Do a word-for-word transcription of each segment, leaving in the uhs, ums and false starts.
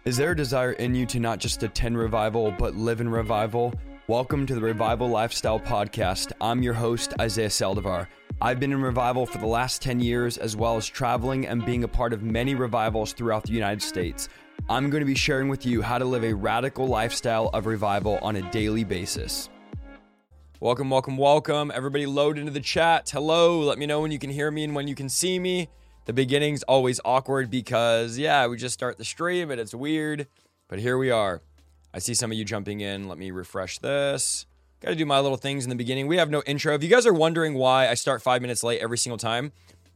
Is there a desire in you to not just attend revival, but live in revival? Welcome to the Revival Lifestyle Podcast. I'm your host, Isaiah Saldivar. I've been in revival for the last ten years, as well as traveling and being a part of many revivals throughout the United States. I'm going to be sharing with you how to live a radical lifestyle of revival on a daily basis. Welcome, welcome, welcome. Everybody load into the chat. Hello, let me know when you can hear me and when you can see me. The beginning's always awkward because, yeah, we just start the stream and it's weird, but here we are. I see some of you jumping in. Let me refresh this. Got to do my little things in the beginning. We have no intro. If you guys are wondering why I start five minutes late every single time,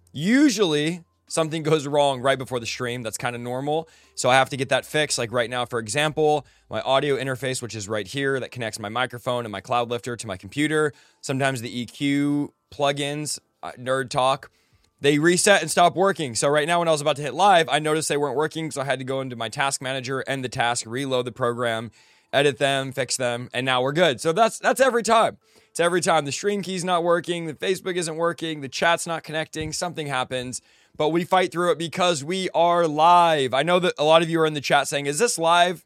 usually something goes wrong right before the stream. That's kind of normal. So I have to get that fixed. Like right now, for example, my audio interface, which is right here, that connects my microphone and my cloud lifter to my computer. Sometimes the E Q plugins, uh, Nerd Talk, they reset and stop working. So right now when I was about to hit live, I noticed they weren't working. So I had to go into my task manager, end the task, reload the program, edit them, fix them, and now we're good. So that's that's every time. It's every time. The stream key's not working, the Facebook isn't working, the chat's not connecting, something happens. But we fight through it because we are live. I know that a lot of you are in the chat saying, is this live?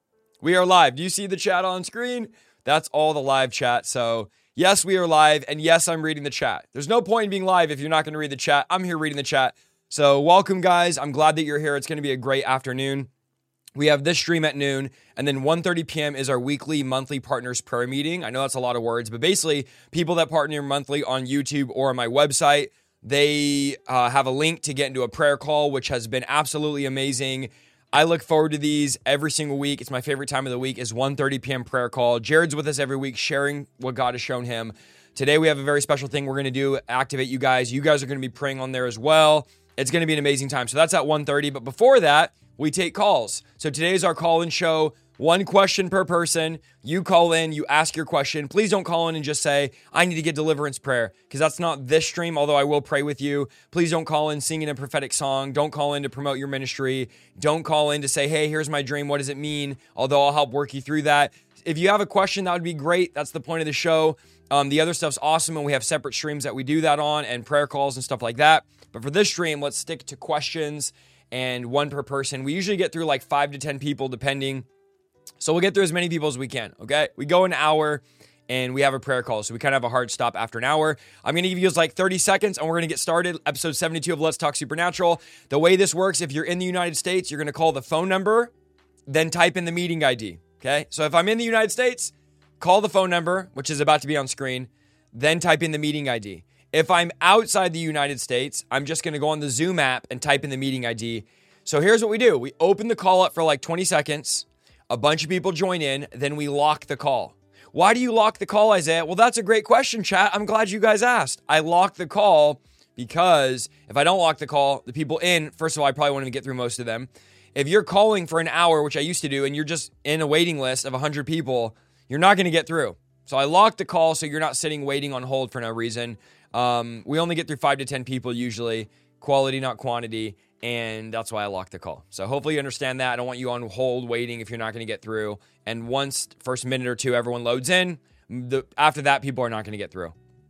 We are live. Do you see the chat on screen? That's all the live chat. So yes, we are live, and yes, I'm reading the chat. There's no point in being live if you're not going to read the chat. I'm here reading the chat. So welcome, guys. I'm glad that you're here. It's going to be a great afternoon. We have this stream at noon, and then one thirty p.m. is our weekly, monthly partners prayer meeting. I know that's a lot of words, but basically, people that partner monthly on YouTube or on my website, they uh, have a link to get into a prayer call, which has been absolutely amazing. I look forward to these every single week. It's my favorite time of the week is one thirty p.m. prayer call. Jared's with us every week sharing what God has shown him. Today we have a very special thing we're going to do, activate you guys. You guys are going to be praying on there as well. It's going to be an amazing time. So that's at one thirty. But before that, we take calls. So today is our call-in show. One question per person. You call in, you ask your question. Please don't call in and just say, I need to get deliverance prayer, because that's not this stream, although I will pray with you. Please don't call in singing a prophetic song. Don't call in to promote your ministry. Don't call in to say, hey, here's my dream. What does it mean? Although I'll help work you through that. If you have a question, that would be great. That's the point of the show. Um, the other stuff's awesome, and we have separate streams that we do that on and prayer calls and stuff like that. But for this stream, let's stick to questions and one per person. We usually get through like five to ten people, depending. So we'll get through as many people as we can, okay? We go an hour, and we have a prayer call, so we kind of have a hard stop after an hour. I'm going to give you guys like thirty seconds, and we're going to get started. Episode seventy-two of Let's Talk Supernatural. The way this works, if you're in the United States, you're going to call the phone number, then type in the meeting I D, okay? So if I'm in the United States, call the phone number, which is about to be on screen, then type in the meeting I D. If I'm outside the United States, I'm just going to go on the Zoom app and type in the meeting I D. So here's what we do. We open the call up for like twenty seconds. A bunch of people join in, then we lock the call. Why do you lock the call, Isaiah? Well, that's a great question, chat. I'm glad you guys asked. I lock the call because if I don't lock the call, the people in, first of all, I probably won't even get through most of them. If you're calling for an hour, which I used to do, and you're just in a waiting list of one hundred people, you're not going to get through. So I lock the call so you're not sitting waiting on hold for no reason. Um, we only get through five to ten people usually. Quality, not quantity. And that's why I locked the call. So hopefully you understand that. I don't want you on hold waiting if you're not going to get through. And once first minute or two, everyone loads in. The, after that, people are not going to get through.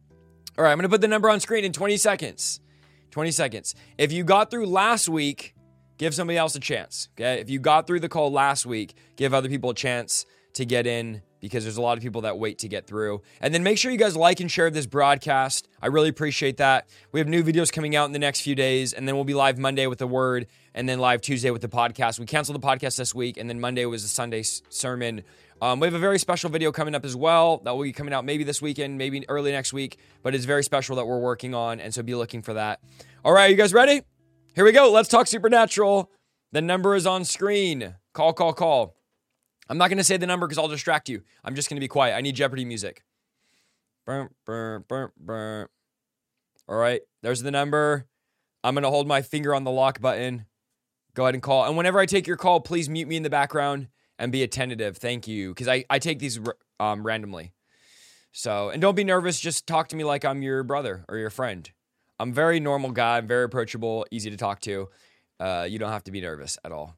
All right, I'm going to put the number on screen in twenty seconds. twenty seconds. If you got through last week, give somebody else a chance. Okay? If you got through the call last week, give other people a chance to get in, because there's a lot of people that wait to get through. And then make sure you guys like and share this broadcast. I really appreciate that. We have new videos coming out in the next few days, and then we'll be live Monday with the Word, and then live Tuesday with the podcast. We canceled the podcast this week, and then Monday was a Sunday sermon. Um, we have a very special video coming up as well that will be coming out maybe this weekend, maybe early next week, but it's very special that we're working on, and so be looking for that. All right, you guys ready? Here we go. Let's talk supernatural. The number is on screen. Call, call, call. I'm not going to say the number because I'll distract you. I'm just going to be quiet. I need Jeopardy music. Burr, burr, burr, burr. All right, there's the number. I'm going to hold my finger on the lock button. Go ahead and call. And whenever I take your call, please mute me in the background and be attentive. Thank you, because I, I take these um, randomly. So, and don't be nervous. Just talk to me like I'm your brother or your friend. I'm a very normal guy. I'm very approachable, easy to talk to. Uh, you don't have to be nervous at all.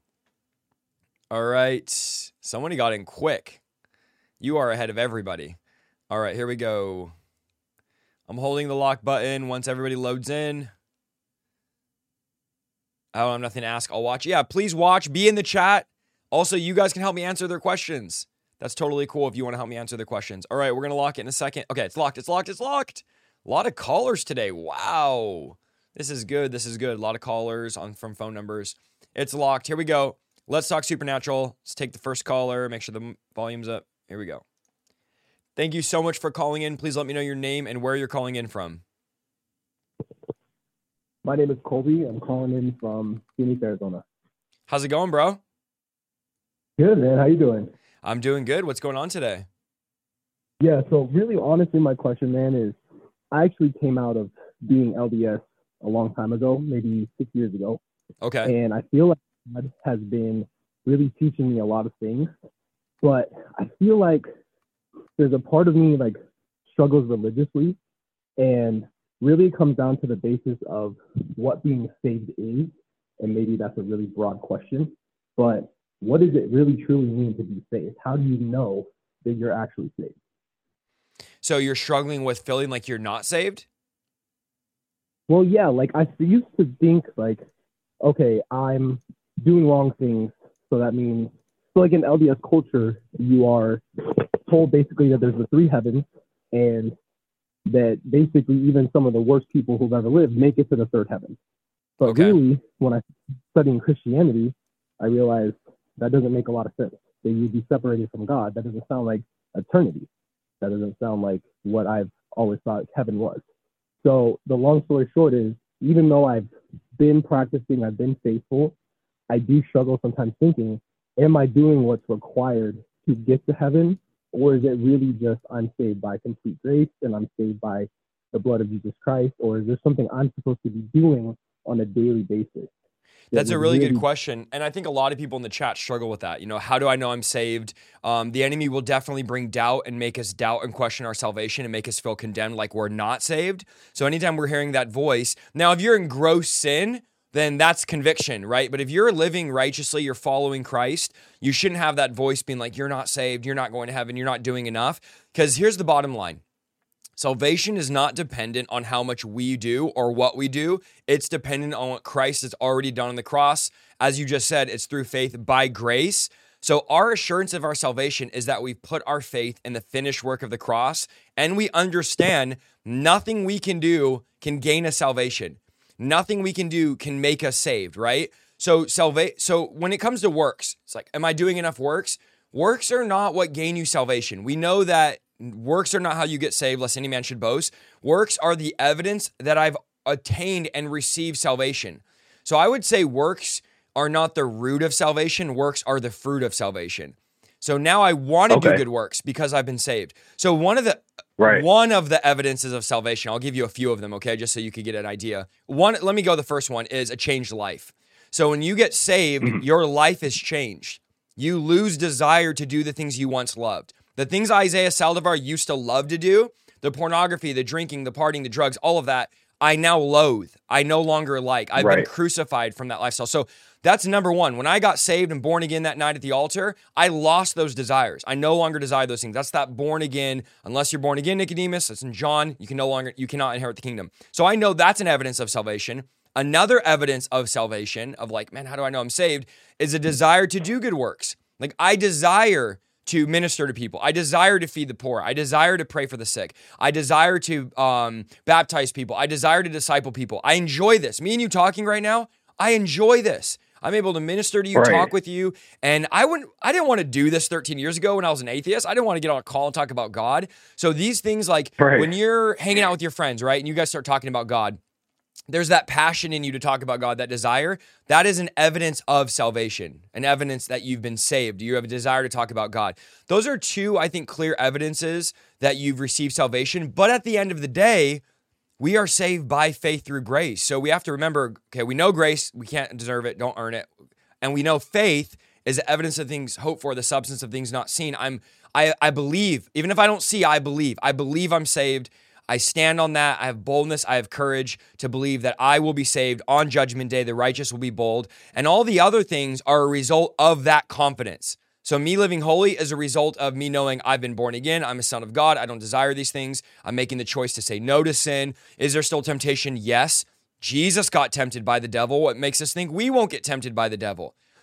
All right. Someone got in quick. You are ahead of everybody. All right, here we go. I'm holding the lock button once everybody loads in. I don't have nothing to ask. I'll watch. Yeah, please watch. Be in the chat. Also, you guys can help me answer their questions. That's totally cool if you want to help me answer their questions. All right, we're going to lock it in a second. Okay, it's locked, it's locked, it's locked. A lot of callers today. Wow. This is good, this is good. A lot of callers on from phone numbers. It's locked. Here we go. Let's talk supernatural. Let's take the first caller. Make sure the volume's up. Here we go. Thank you so much for calling in. Please let me know your name and where you're calling in from. My name is Colby. I'm calling in from Phoenix, Arizona. How's it going, bro? Good, man. How you doing? I'm doing good. What's going on today? Yeah, so really, honestly, my question, man, is I actually came out of being L D S a long time ago, maybe six years ago. Okay. And I feel like God has been really teaching me a lot of things, but I feel like there's a part of me like struggles religiously, and really it comes down to the basis of what being saved is, and maybe that's a really broad question, but what does it really truly mean to be saved? How do you know that you're actually saved? So you're struggling with feeling like you're not saved? Well, yeah, like I used to think like, okay, I'm doing wrong things, so that means, so like in L D S culture, you are told basically that there's the three heavens, and that basically even some of the worst people who've ever lived make it to the third heaven. But Okay. really, when I studying Christianity, I realized that doesn't make a lot of sense. That you'd be separated from God. That doesn't sound like eternity. That doesn't sound like what I've always thought heaven was. So the long story short is, even though I've been practicing, I've been faithful, I do struggle sometimes thinking, am I doing what's required to get to heaven? Or is it really just I'm saved by complete grace and I'm saved by the blood of Jesus Christ? Or is there something I'm supposed to be doing on a daily basis? That's a really, really good question. And I think a lot of people in the chat struggle with that. You know, how do I know I'm saved? Um, the enemy will definitely bring doubt and make us doubt and question our salvation and make us feel condemned like we're not saved. So anytime we're hearing that voice, now if you're in gross sin, then that's conviction, right? But if you're living righteously, you're following Christ, you shouldn't have that voice being like, you're not saved, you're not going to heaven, you're not doing enough. Because here's the bottom line. Salvation is not dependent on how much we do or what we do. It's dependent on what Christ has already done on the cross. As you just said, it's through faith by grace. So our assurance of our salvation is that we put our faith in the finished work of the cross, and we understand nothing we can do can gain us salvation. Nothing we can do can make us saved, right? So salva- So when it comes to works, it's like, am I doing enough works? Works are not what gain you salvation. We know that works are not how you get saved, lest any man should boast. Works are the evidence that I've attained and received salvation. So I would say works are not the root of salvation. Works are the fruit of salvation. So now I want to Okay. do good works because I've been saved. So one of the Right. one of the evidences of salvation, I'll give you a few of them, okay, just so you could get an idea. One, let me go. The first one is a changed life. So when you get saved, Mhm. your life is changed. You lose desire to do the things you once loved. The things Isaiah Saldivar used to love to do, the pornography, the drinking, the partying, the drugs, all of that, I now loathe. I no longer like. I've been Right. crucified from that lifestyle. So that's number one. When I got saved and born again that night at the altar, I lost those desires. I no longer desire those things. That's that born again. Unless you're born again, Nicodemus, that's in John, you can no longer, you cannot inherit the kingdom. So I know that's an evidence of salvation. Another evidence of salvation, of like, man, how do I know I'm saved, is a desire to do good works. Like I desire to minister to people. I desire to feed the poor. I desire to pray for the sick. I desire to um, baptize people. I desire to disciple people. I enjoy this. Me and you talking right now, I enjoy this. I'm able to minister to you, Right. talk with you. And I wouldn't, I didn't want to do this thirteen years ago when I was an atheist. I didn't want to get on a call and talk about God. So these things like Right. when you're hanging out with your friends, right? And you guys start talking about God, there's that passion in you to talk about God, that desire. That is an evidence of salvation, an evidence that you've been saved. You have a desire to talk about God. Those are two, I think, clear evidences that you've received salvation. But at the end of the day, we are saved by faith through grace. So we have to remember, okay, we know grace, we can't deserve it, don't earn it. And we know faith is the evidence of things hoped for, the substance of things not seen. I'm, I, I believe, even if I don't see, I believe. I believe I'm saved. I stand on that. I have boldness. I have courage to believe that I will be saved on Judgment Day. The righteous will be bold. And all the other things are a result of that confidence. So me living holy is a result of me knowing I've been born again. I'm a son of God. I don't desire these things. I'm making the choice to say no to sin. Is there still temptation? Yes. Jesus got tempted by the devil. What makes us think we won't get tempted by the devil?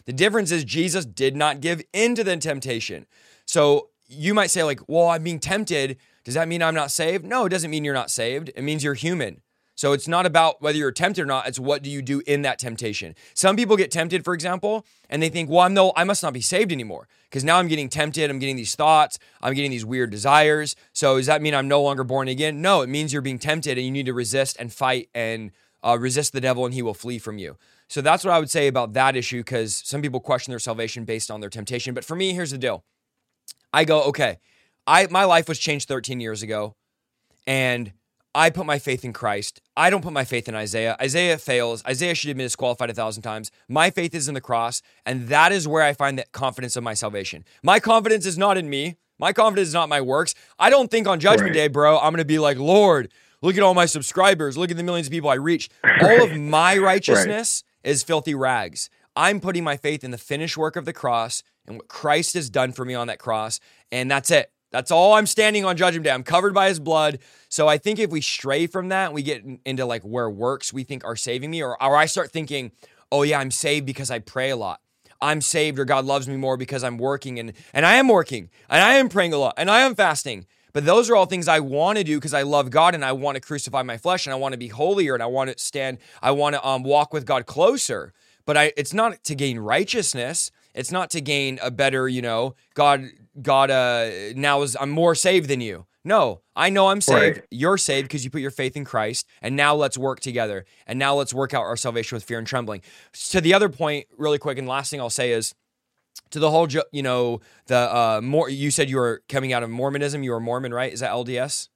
The difference is Jesus did not give in to the temptation. So you might say like, well, I'm being tempted. Does that mean I'm not saved? No, it doesn't mean you're not saved. It means you're human. So it's not about whether you're tempted or not. It's what do you do in that temptation. Some people get tempted, for example, and they think, well, I'm no, I must not be saved anymore because now I'm getting tempted. I'm getting these thoughts. I'm getting these weird desires. So does that mean I'm no longer born again? No, it means you're being tempted and you need to resist and fight and uh, resist the devil and he will flee from you. So that's what I would say about that issue, because some people question their salvation based on their temptation. But for me, here's the deal. I go, okay, I my life was changed thirteen years ago, and I put my faith in Christ. I don't put my faith in Isaiah. Isaiah fails. Isaiah should have been disqualified a thousand times. My faith is in the cross, and that is where I find the confidence of my salvation. My confidence is not in me. My confidence is not my works. I don't think on Judgment Right. Day, bro, I'm going to be like, Lord, look at all my subscribers. Look at the millions of people I reached. All of my righteousness is filthy rags. I'm putting my faith in the finished work of the cross and what Christ has done for me on that cross, and that's it. That's all I'm standing on Judgment Day. I'm covered by his blood. So I think if we stray from that and we get into like where works we think are saving me, or, or I start thinking, oh yeah, I'm saved because I pray a lot. I'm saved or God loves me more because I'm working, and, and I am working and I am praying a lot and I am fasting. But those are all things I want to do because I love God and I want to crucify my flesh and I want to be holier and I want to stand, I want to um, walk with God closer. But I, it's not to gain righteousness. It's not to gain a better, you know, God, God, uh, now is, I'm more saved than you. No, I know I'm saved. Right. You're saved because you put your faith in Christ. And now let's work together. And now let's work out our salvation with fear and trembling. To the other point, really quick, and last thing I'll say is, to the whole, ju- you know, the uh, more, you said you were coming out of Mormonism. You were Mormon, right? Is that L D S?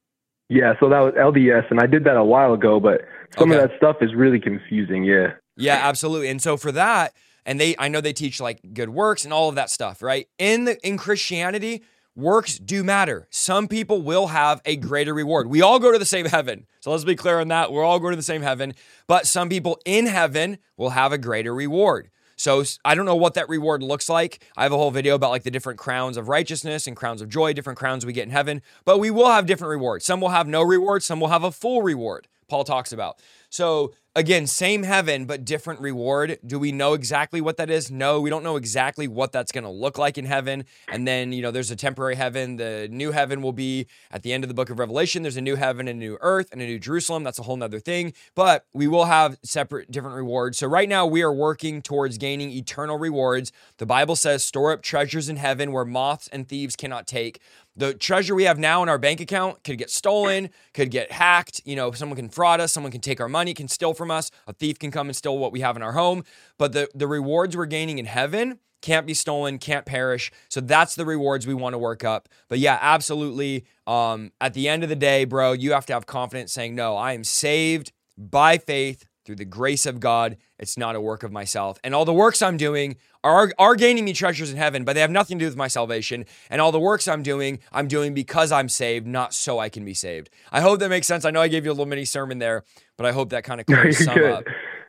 Yeah, so that was L D S, and I did that a while ago, but some Okay. of that stuff is really confusing, yeah. Yeah, absolutely. And so for that, and they, I know they teach like good works and all of that stuff, right? In the, in Christianity, works do matter. Some people will have a greater reward. We all go to the same heaven. So let's be clear on that. We're all going to the same heaven, but some people in heaven will have a greater reward. So I don't know what that reward looks like. I have a whole video about like the different crowns of righteousness and crowns of joy, different crowns we get in heaven, but we will have different rewards. Some will have no reward. Some will have a full reward. Paul talks about. So again, same heaven, but different reward. Do we know exactly what that is? No, we don't know exactly what that's going to look like in heaven. And then, you know, there's a temporary heaven. The new heaven will be at the end of the book of Revelation. There's a new heaven and a new earth and a new Jerusalem. That's a whole nother thing, but we will have separate, different rewards. So right now we are working towards gaining eternal rewards. The Bible says, store up treasures in heaven where moths and thieves cannot take. The treasure we have now in our bank account could get stolen, could get hacked. You know, someone can fraud us. Someone can take our money, can steal from us. A thief can come and steal what we have in our home. But the, the rewards we're gaining in heaven can't be stolen, can't perish. So that's the rewards we want to work up. But yeah, absolutely. Um, at the end of the day, bro, you have to have confidence saying, no, I am saved by faith through the grace of God. It's not a work of myself. And all the works I'm doing are, are gaining me treasures in heaven, but they have nothing to do with my salvation. And all the works I'm doing, I'm doing because I'm saved, not so I can be saved. I hope that makes sense. I know I gave you a little mini sermon there, but I hope that kind of clears some Good. up.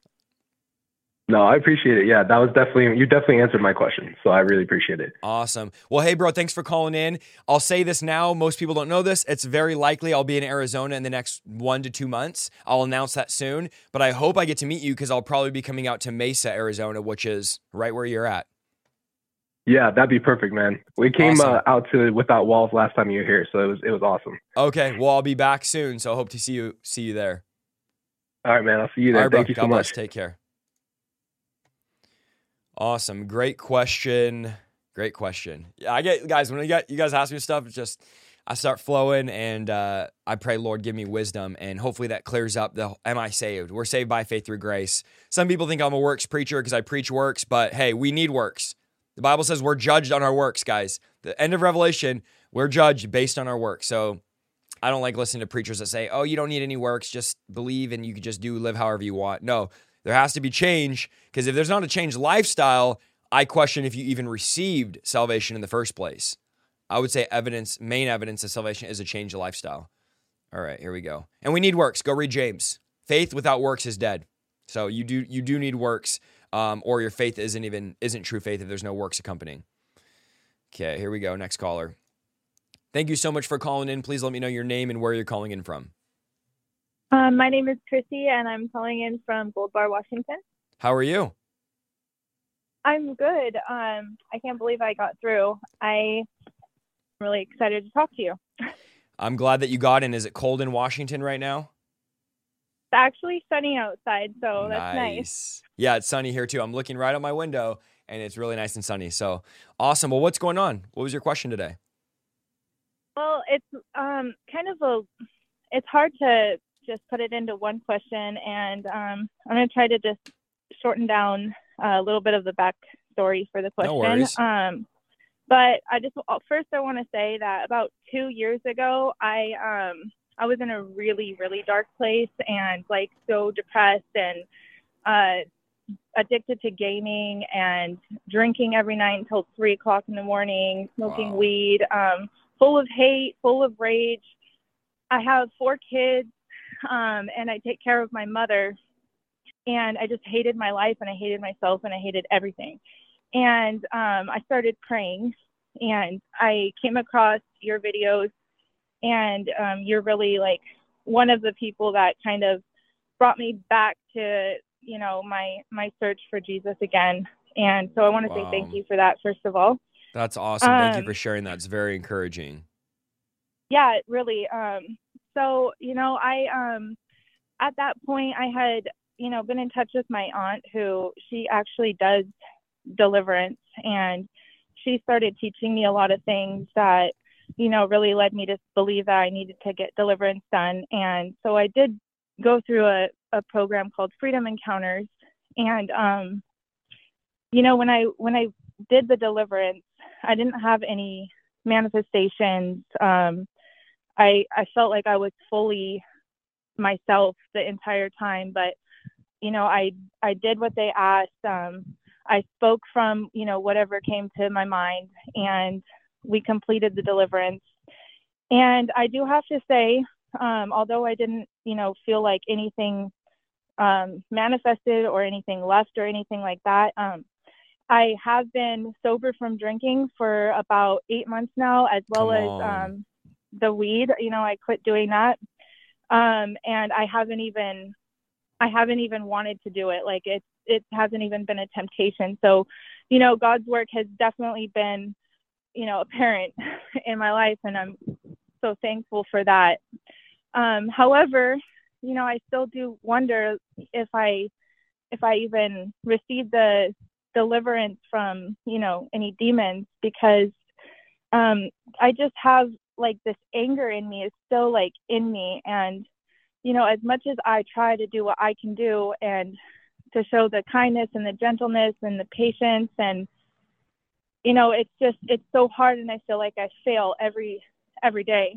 No, I appreciate it. Yeah, that was definitely, you definitely answered my question. So I really appreciate it. Awesome. Well, hey, bro, thanks for calling in. I'll say this now. Most people don't know this. It's very likely I'll be in Arizona in the next one to two months. I'll announce that soon, but I hope I get to meet you because I'll probably be coming out to Mesa, Arizona, which is right where you're at. Yeah, that'd be perfect, man. We came Awesome. uh, out to Without Walls last time you were here, so it was it was awesome. Okay. Well, I'll be back soon, so I hope to see you see you there. All right, man. I'll see you there. All right, bro. Thank you God so bless. much. Take care. Awesome. Great question. Great question. Yeah, I get, guys, when you, get, you guys ask me stuff, it's just, I start flowing and uh, I pray, Lord, give me wisdom. And hopefully that clears up the, am I saved? We're saved by faith through grace. Some people think I'm a works preacher because I preach works, but hey, we need works. The Bible says we're judged on our works, guys. The end of Revelation, we're judged based on our works. So I don't like listening to preachers that say, oh, you don't need any works, just believe and you can just do, live however you want. No, there has to be change, because if there's not a changed lifestyle, I question if you even received salvation in the first place. I would say evidence, main evidence of salvation is a changed lifestyle. All right, here we go. And we need works. Go read James. Faith without works is dead. So you do you do need works, um, or your faith isn't even isn't true faith if there's no works accompanying. Okay, here we go. Next caller. Thank you so much for calling in. Please let me know your name and where you're calling in from. Um, my name is Chrissy, and I'm calling in from Gold Bar, Washington. How are you? I'm good. Um, I can't believe I got through. I'm really excited to talk to you. It's I'm glad that you got in. Is it cold in Washington right now? actually sunny outside, so that's nice. Nice. Yeah, it's sunny here too. I'm looking right out my window and it's really nice and sunny. So awesome. Well, what's going on? What was your question today? Well, it's um kind of a it's hard to just put it into one question, and um, I'm going to try to just shorten down a little bit of the backstory for the question. No worries. Um, but I just first I want to say that about two years ago, I um I was in a really really dark place and like so depressed and uh, addicted to gaming and drinking every night until three o'clock in the morning, smoking Wow. weed, um, full of hate, full of rage. I have four kids, um, and I take care of my mother, and I just hated my life, and I hated myself, and I hated everything. And um, I started praying, and I came across your videos, and um, you're really like one of the people that kind of brought me back to, you know, my my search for Jesus again. And so I want to Wow. say thank you for that, first of all. That's awesome. Thank you Um, for sharing that. It's very encouraging. Yeah, it really. Um, so, you know, I, um, at that point, I had, you know, been in touch with my aunt who she actually does deliverance, and she started teaching me a lot of things that, you know, really led me to believe that I needed to get deliverance done. And so I did go through a, a program called Freedom Encounters. And, um, you know, when I, when I did the deliverance, I didn't have any manifestations. Um, I, I felt like I was fully myself the entire time, but, you know, I, I did what they asked. Um, I spoke from, you know, whatever came to my mind, and we completed the deliverance. And I do have to say, um, although I didn't, you know, feel like anything um, manifested or anything left or anything like that, um, I have been sober from drinking for about eight months now, as well Come as on. um, the weed. You know, I quit doing that. Um, and I haven't even, I haven't even wanted to do it. Like it, it hasn't even been a temptation. So, you know, God's work has definitely been, you know, apparent in my life, and I'm so thankful for that. Um, however, you know, I still do wonder if I, if I even received the deliverance from, you know, any demons, because um, I just have like this anger in me is still like in me. And, you know, as much as I try to do what I can do and to show the kindness and the gentleness and the patience, and, you know, it's just, it's so hard, and I feel like I fail every, every day.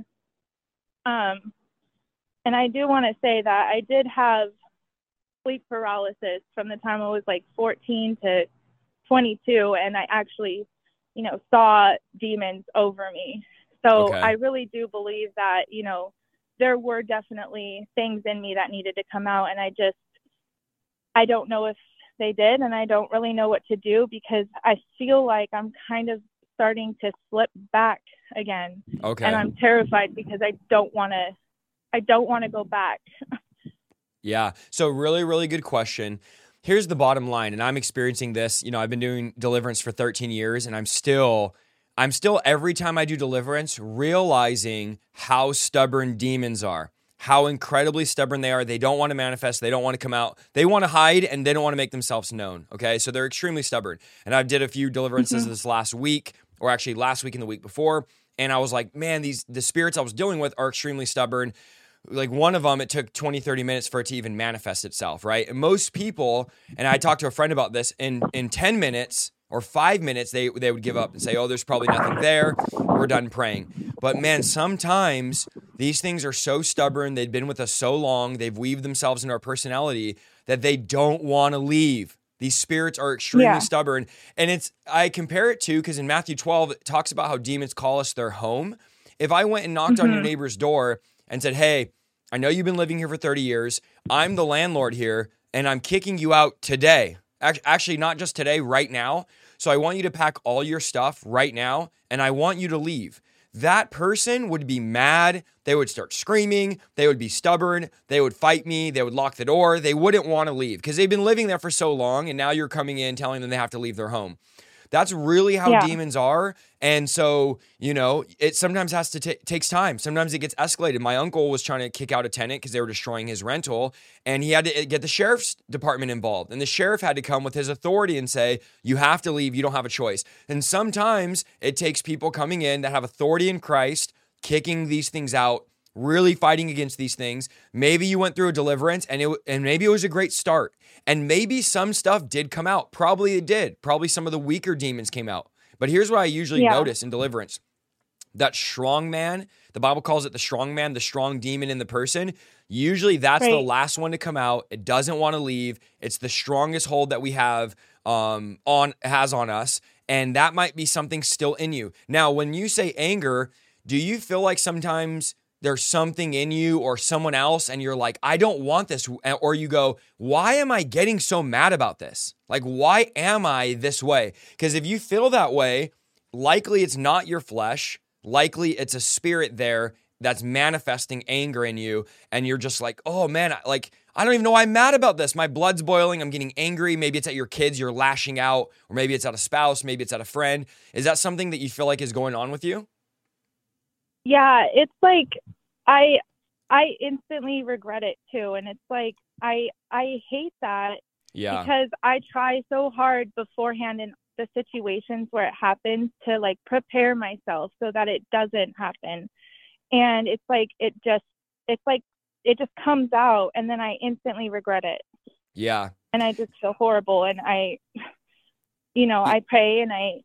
Um, and I do want to say that I did have sleep paralysis from the time I was like fourteen to twenty-two, and I actually, you know, saw demons over me. So Okay. I really do believe that, you know, there were definitely things in me that needed to come out, and I just, I don't know if they did, and I don't really know what to do, because I feel like I'm kind of starting to slip back again. Okay. And I'm terrified because I don't want to, I don't want to go back. Yeah. So really, really good question. Here's the bottom line, and I'm experiencing this. You know, I've been doing deliverance for thirteen years, and I'm still, I'm still every time I do deliverance, realizing how stubborn demons are, how incredibly stubborn they are. They don't want to manifest. They don't want to come out. They want to hide, and they don't want to make themselves known. Okay. So they're extremely stubborn. And I did a few deliverances Mm-hmm. this last week, or actually last week and the week before. And I was like, man, these, the spirits I was dealing with are extremely stubborn. Like one of them, it took twenty, thirty minutes for it to even manifest itself, right? And most people, and I talked to a friend about this, in, in ten minutes or five minutes, they, they would give up and say, oh, there's probably nothing there. We're done praying. But man, sometimes these things are so stubborn. They've been with us so long. They've weaved themselves into our personality that they don't want to leave. These spirits are extremely Yeah. stubborn. And it's, I compare it to, because in Matthew twelve, it talks about how demons call us their home. If I went and knocked Mm-hmm. on your neighbor's door and said, hey, I know you've been living here for thirty years. I'm the landlord here, and I'm kicking you out today. Actually, not just today, right now. So I want you to pack all your stuff right now, and I want you to leave. that person would be mad. They would start screaming. They would be stubborn. They would fight me. They would lock the door. They wouldn't want to leave because they've been living there for so long. And now you're coming in telling them they have to leave their home. That's really how Yeah. demons are. And so, you know, it sometimes has to take takes time. Sometimes it gets escalated. My uncle was trying to kick out a tenant because they were destroying his rental, and he had to get the sheriff's department involved. And the sheriff had to come with his authority and say, you have to leave. You don't have a choice. And sometimes it takes people coming in that have authority in Christ, kicking these things out, really fighting against these things. Maybe you went through a deliverance and it and maybe it was a great start. And maybe some stuff did come out. Probably it did. Probably some of the weaker demons came out. But here's what I usually Yeah. notice in deliverance. That strong man, the Bible calls it the strong man, the strong demon in the person. Usually that's the Right. last one to come out. It doesn't want to leave. It's the strongest hold that we have um, on has on us. And that might be something still in you. Now, when you say anger, do you feel like sometimes there's something in you or someone else and you're like, I don't want this? Or you go, why am I getting so mad about this? Like, why am I this way? Because if you feel that way, likely it's not your flesh. Likely it's a spirit there that's manifesting anger in you. And you're just like, oh man, like, I don't even know why I'm mad about this. My blood's boiling. I'm getting angry. Maybe it's at your kids. You're lashing out. Or maybe it's at a spouse. Maybe it's at a friend. Is that something that you feel like is going on with you? Yeah, it's like I I instantly regret it too, and it's like I I hate that Yeah. because I try so hard beforehand in the situations where it happens to like prepare myself so that it doesn't happen. And it's like it just it's like it just comes out and then I instantly regret it. Yeah. And I just feel horrible and I you know, I pray and I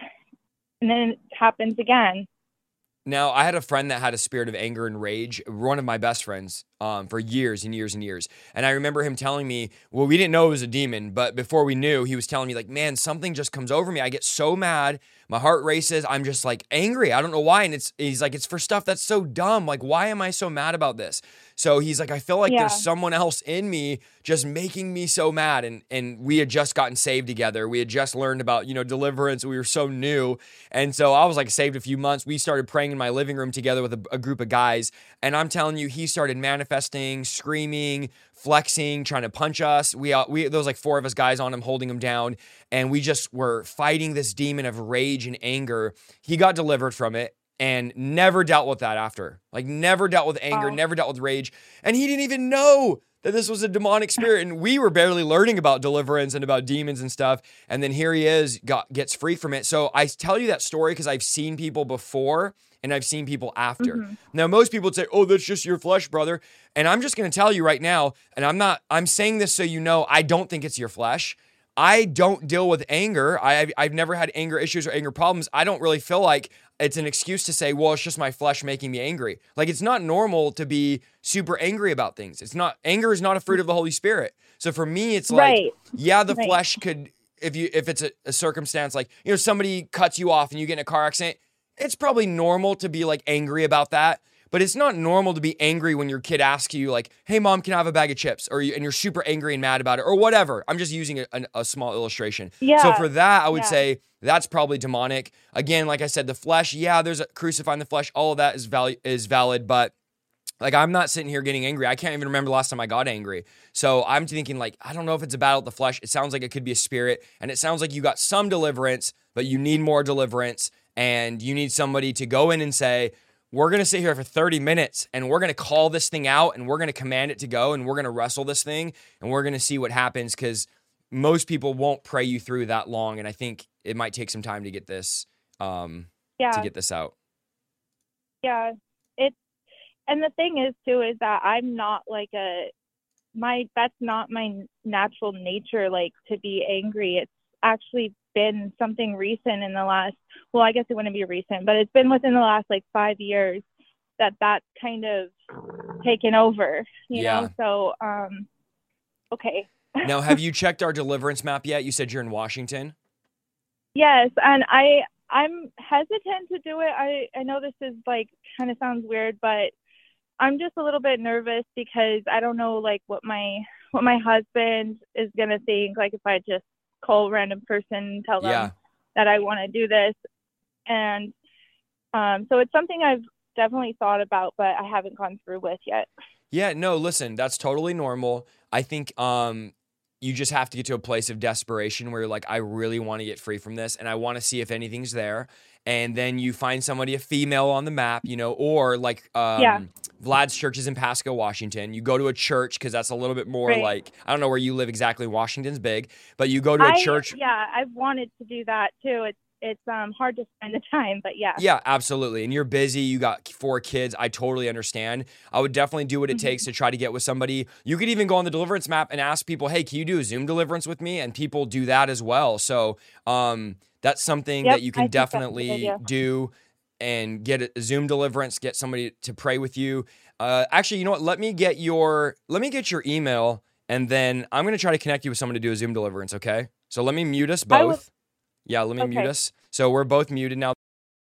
and then it happens again. Now, I had a friend that had a spirit of anger and rage, one of my best friends, um, for years and years and years. And I remember him telling me, well, we didn't know it was a demon, but before we knew, he was telling me like, man, something just comes over me. I get so mad. My heart races. I'm just like angry. I don't know why. And it's, he's like, it's for stuff that's so dumb. Like, why am I so mad about this? So he's like, I feel like Yeah. there's someone else in me just making me so mad. And and we had just gotten saved together. We had just learned about, you know, deliverance. We were so new. And so I was like saved a few months. We started praying in my living room together with a, a group of guys. And I'm telling you, he started manifesting, screaming, flexing, trying to punch us. We, uh, we there was like four of us guys on him, holding him down. And we just were fighting this demon of rage and anger. He got delivered from it. And never dealt with that after. Like never dealt with anger, Wow. never dealt with rage. And he didn't even know that this was a demonic spirit. And we were barely learning about deliverance and about demons and stuff. And then here he is, got gets free from it. So I tell you that story because I've seen people before and I've seen people after. Mm-hmm. Now, most people would say, oh, that's just your flesh, brother. And I'm just going to tell you right now, and I'm not, I'm saying this so you know, I don't think it's your flesh. I don't deal with anger. I, I've never had anger issues or anger problems. I don't really feel like it's an excuse to say, well, it's just my flesh making me angry. Like it's not normal to be super angry about things. It's not, anger is not a fruit of the Holy Spirit. So for me, it's like, Right. yeah, the Right. flesh could, if you, if it's a, a circumstance like, you know, somebody cuts you off and you get in a car accident, it's probably normal to be like angry about that. But it's not normal to be angry when your kid asks you like, hey mom, can I have a bag of chips? Or you, and you're super angry and mad about it or whatever. I'm just using a, a, a small illustration. Yeah. So for that, I would Yeah. say that's probably demonic. Again, like I said, the flesh, yeah, there's a crucifying the flesh. All of that is valid, is valid. But like, I'm not sitting here getting angry. I can't even remember the last time I got angry. So I'm thinking like, I don't know if it's a battle with the flesh. It sounds like it could be a spirit. And it sounds like you got some deliverance, but you need more deliverance. And you need somebody to go in and say, we're going to sit here for thirty minutes and we're going to call this thing out and we're going to command it to go and we're going to wrestle this thing and we're going to see what happens because most people won't pray you through that long. And I think it might take some time to get this, um, Yeah. to get this out. Yeah. It's and the thing is too is that I'm not like a my that's not my natural nature like to be angry. It's actually been something recent in the last well I guess it wouldn't be recent, but it's been within the last like five years that that's kind of taken over, you Yeah. know. So um okay. Now, have you checked our deliverance map yet? You said you're in Washington. Yes, and I I'm hesitant to do it. I I know this is like kind of sounds weird, but I'm just a little bit nervous because I don't know like what my what my husband is gonna think like if I just call a random person and tell them Yeah. that I want to do this. And Um, so it's something I've definitely thought about, but I haven't gone through with yet. Yeah, no, listen, that's totally normal. I think um, you just have to get to a place of desperation where you're like, I really want to get free from this, and I want to see if anything's there. And then you find somebody, a female on the map, you know, or like um, Yeah. Vlad's church is in Pasco, Washington. You go to a church because that's a little bit more Right. like, I don't know where you live exactly. Washington's big, but you go to a I, church. Yeah, I've wanted to do that too. It's it's um hard to find the time, but yeah. Yeah, absolutely. And you're busy. You got four kids. I totally understand. I would definitely do what it Mm-hmm. takes to try to get with somebody. You could even go on the deliverance map and ask people, hey, can you do a Zoom deliverance with me? And people do that as well. So um, that's something Yep, that you I can think that's a good definitely idea. do and get a Zoom deliverance, get somebody to pray with you. Uh, actually, you know what? Let me get your let me get your email, and then I'm going to try to connect you with someone to do a Zoom deliverance, okay? So let me mute us I will- both. Yeah, let me mute Okay. us. So we're both muted now.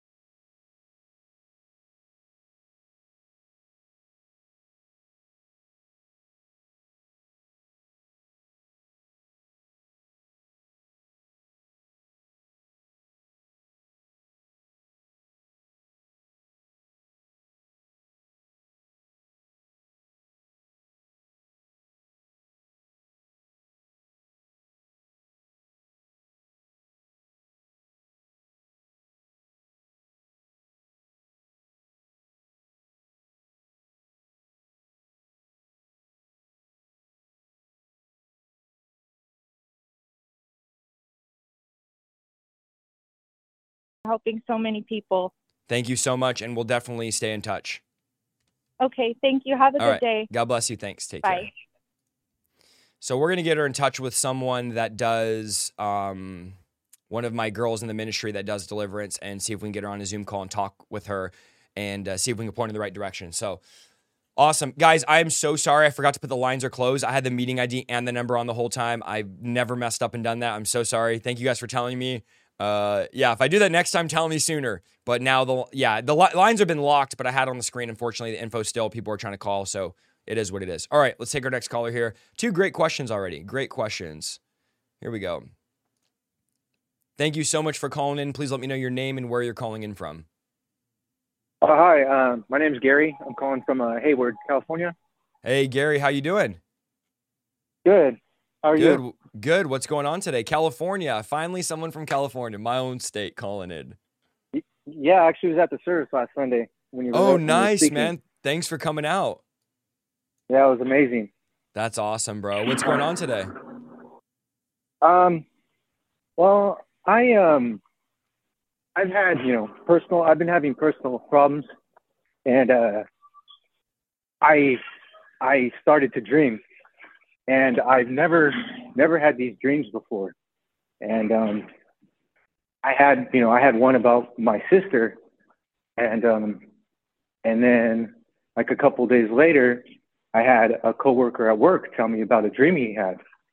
Helping so many people. Thank you so much, and we'll definitely stay in touch. Okay, thank you. Have a All good right. day. God bless you. Thanks. Take care. Bye. So we're going to get her in touch with someone that does, um, one of my girls in the ministry that does deliverance, and see if we can get her on a Zoom call and talk with her and uh, see if we can point in the right direction. So awesome. Guys, I am so sorry. I forgot to put the lines are closed. I had the meeting I D and the number on the whole time. I've never messed up and done that. I'm so sorry. Thank you guys for telling me. Uh, yeah, if I do that next time, tell me sooner. But now the, yeah, the li- lines have been locked, but I had it on the screen. Unfortunately, the info still, people are trying to call. So it is what it is. All right, let's take our next caller here. Two great questions already. Great questions. Here we go. Thank you so much for calling in. Please let me know your name and where you're calling in from. Uh, hi, uh, my name's Gary. I'm calling from uh, Hayward, California. Hey, Gary, how you doing? Good. How are Good. you? Good. What's going on today? California. Finally, someone from California, my own state, calling in. Yeah, I actually was at the service last Sunday when you were Oh, when you were nice, speaking. man. Thanks for coming out. Yeah, it was amazing. That's awesome, bro. What's going on today? Um, well, I um, I've had you know personal. I've been having personal problems, and uh, I I started to dream, and I've never never had these dreams before, and um, I had you know I had one about my sister, and um, and then like a couple of days later, I had a coworker at work tell me about a dream he had,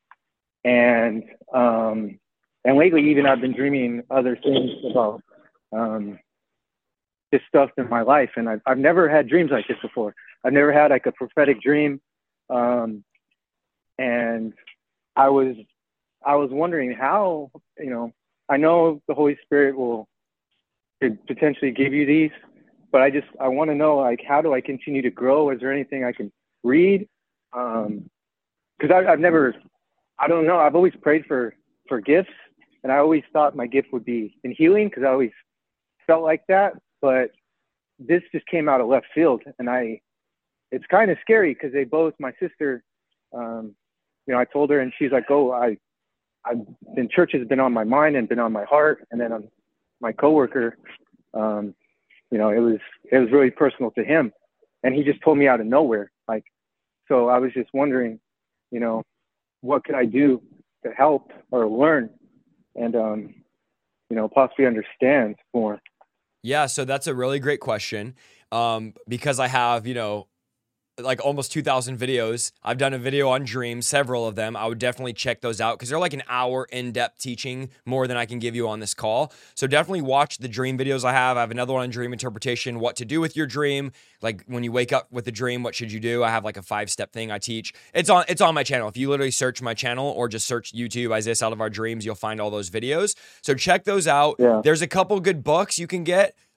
and um, and lately even I've been dreaming other things about um, this stuff in my life, and I've I've never had dreams like this before. I've never had like a prophetic dream, um, and I was I was wondering how you know I know the Holy Spirit will could potentially give you these, but I just I want to know like how do I continue to grow? Is there anything I can read? Um, because I I've never I don't know I've always prayed for for gifts, and I always thought my gift would be in healing because I always felt like that, but this just came out of left field, and I it's kind of scary because they both my sister um, you know I told her and she's like, oh I I've been church has been on my mind and been on my heart, and then um, my coworker um, you know it was it was really personal to him, and he just told me out of nowhere, like, so I was just wondering, you know what could I do to help or learn and um, you know possibly understand more. Yeah, so that's a really great question. Um, because I have, you know, like almost two thousand videos. I've done a video on dreams, several of them. I would definitely check those out because they're like an hour in-depth teaching, more than I can give you on this call. So definitely watch the dream videos I have. I have another one on dream interpretation, what to do with your dream. Like when you wake up with a dream, what should you do? I have like a five-step thing I teach. It's on it's on my channel. If you literally search my channel or just search YouTube, Isaiah Saldivar Dreams, you'll find all those videos. So check those out. Yeah. There's a couple good books you can get.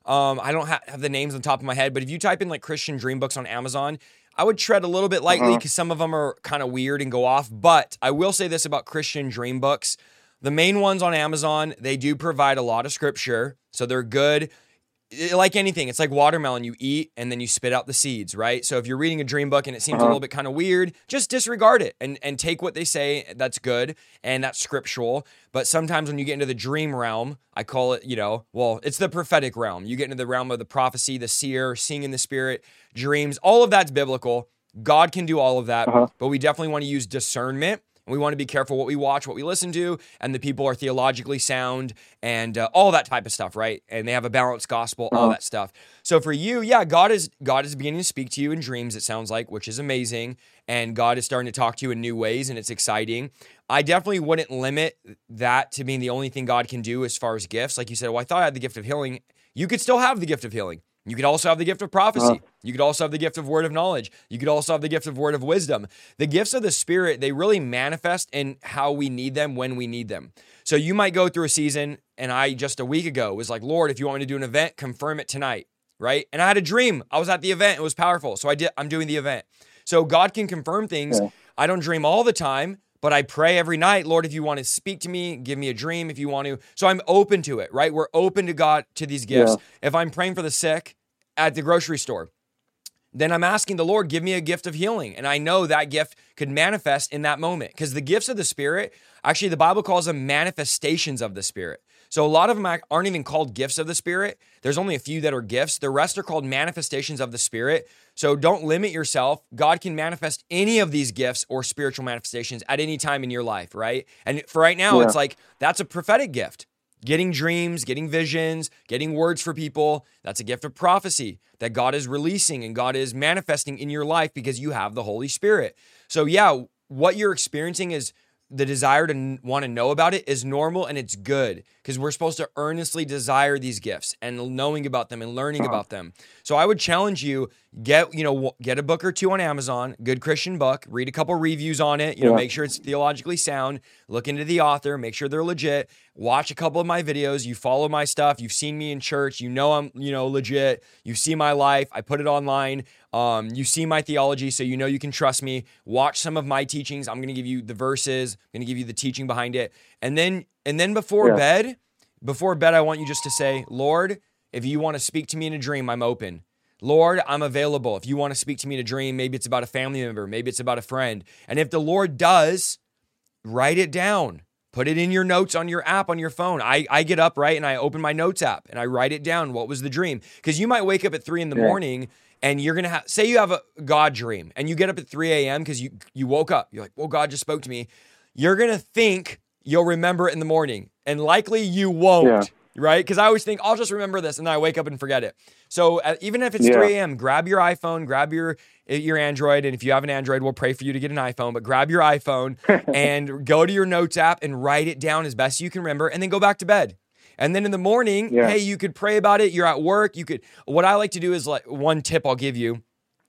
Um, I don't ha- have the names on top of my head, but if you type in like Christian dream books on Amazon, I would tread a little bit lightly because uh-huh. some of them are kind of weird and go off. But I will say this about Christian dream books. The main ones on Amazon, they do provide a lot of scripture. So they're good. Like anything, it's like watermelon. You eat and then you spit out the seeds, right? So if you're reading a dream book and it seems uh-huh. a little bit kind of weird, just disregard it and, and take what they say. That's good and that's scriptural. But sometimes when you get into the dream realm, I call it, you know, well, it's the prophetic realm. You get into the realm of the prophecy, the seer, seeing in the spirit, dreams. All of that's biblical. God can do all of that, uh-huh. but we definitely want to use discernment. We want to be careful what we watch, what we listen to, and the people are theologically sound and uh, all that type of stuff, right? And they have a balanced gospel, all uh-huh. that stuff. So for you, yeah, God is God is beginning to speak to you in dreams, it sounds like, which is amazing. And God is starting to talk to you in new ways, and it's exciting. I definitely wouldn't limit that to being the only thing God can do as far as gifts. Like you said, well, I thought I had the gift of healing. You could still have the gift of healing. You could also have the gift of prophecy. Uh-huh. You could also have the gift of word of knowledge. You could also have the gift of word of wisdom. The gifts of the Spirit, they really manifest in how we need them when we need them. So you might go through a season, and I just a week ago was like, Lord, if you want me to do an event, confirm it tonight, right? And I had a dream. I was at the event. It was powerful. So I did. I'm doing the event. So God can confirm things. Yeah. I don't dream all the time, but I pray every night, Lord, if you want to speak to me, give me a dream if you want to. So I'm open to it, right? We're open to God, to these gifts. Yeah. If I'm praying for the sick at the grocery store, then I'm asking the Lord, give me a gift of healing. And I know that gift could manifest in that moment because the gifts of the Spirit, actually the Bible calls them manifestations of the Spirit. So a lot of them aren't even called gifts of the Spirit. There's only a few that are gifts. The rest are called manifestations of the Spirit. So don't limit yourself. God can manifest any of these gifts or spiritual manifestations at any time in your life, right? And for right now, yeah. it's like, that's a prophetic gift. Getting dreams, getting visions, getting words for people. That's a gift of prophecy that God is releasing and God is manifesting in your life because you have the Holy Spirit. So yeah, what you're experiencing is the desire to n- want to know about it is normal and it's good because we're supposed to earnestly desire these gifts and knowing about them and learning uh-huh. about them. So I would challenge you, get, you know, get a book or two on Amazon, good Christian book, read a couple reviews on it, you know, yeah. make sure it's theologically sound, look into the author, make sure they're legit, watch a couple of my videos, you follow my stuff, you've seen me in church, you know I'm, you know, legit, you see my life, I put it online, um, you see my theology, so you know you can trust me, watch some of my teachings, I'm going to give you the verses, I'm going to give you the teaching behind it, and then, and then before yeah. bed, before bed, I want you just to say, Lord, if you want to speak to me in a dream, I'm open. Lord, I'm available. If you want to speak to me in a dream, maybe it's about a family member, maybe it's about a friend. And if the Lord does, write it down. Put it in your notes on your app on your phone. I, I get up, right, and I open my notes app and I write it down. What was the dream? Because you might wake up at three in the yeah. morning and you're going to have, say you have a God dream and you get up at three a.m. because you, you woke up. You're like, well, God just spoke to me. You're going to think you'll remember it in the morning and likely you won't. Yeah. Right? Because I always think, I'll just remember this, and then I wake up and forget it. So uh, even if it's yeah. three a.m., grab your iPhone, grab your your Android, and if you have an Android, we'll pray for you to get an iPhone, but grab your iPhone and go to your notes app and write it down as best you can remember, and then go back to bed. And then in the morning, yeah. hey, you could pray about it. You're at work. You could. What I like to do is, like, one tip I'll give you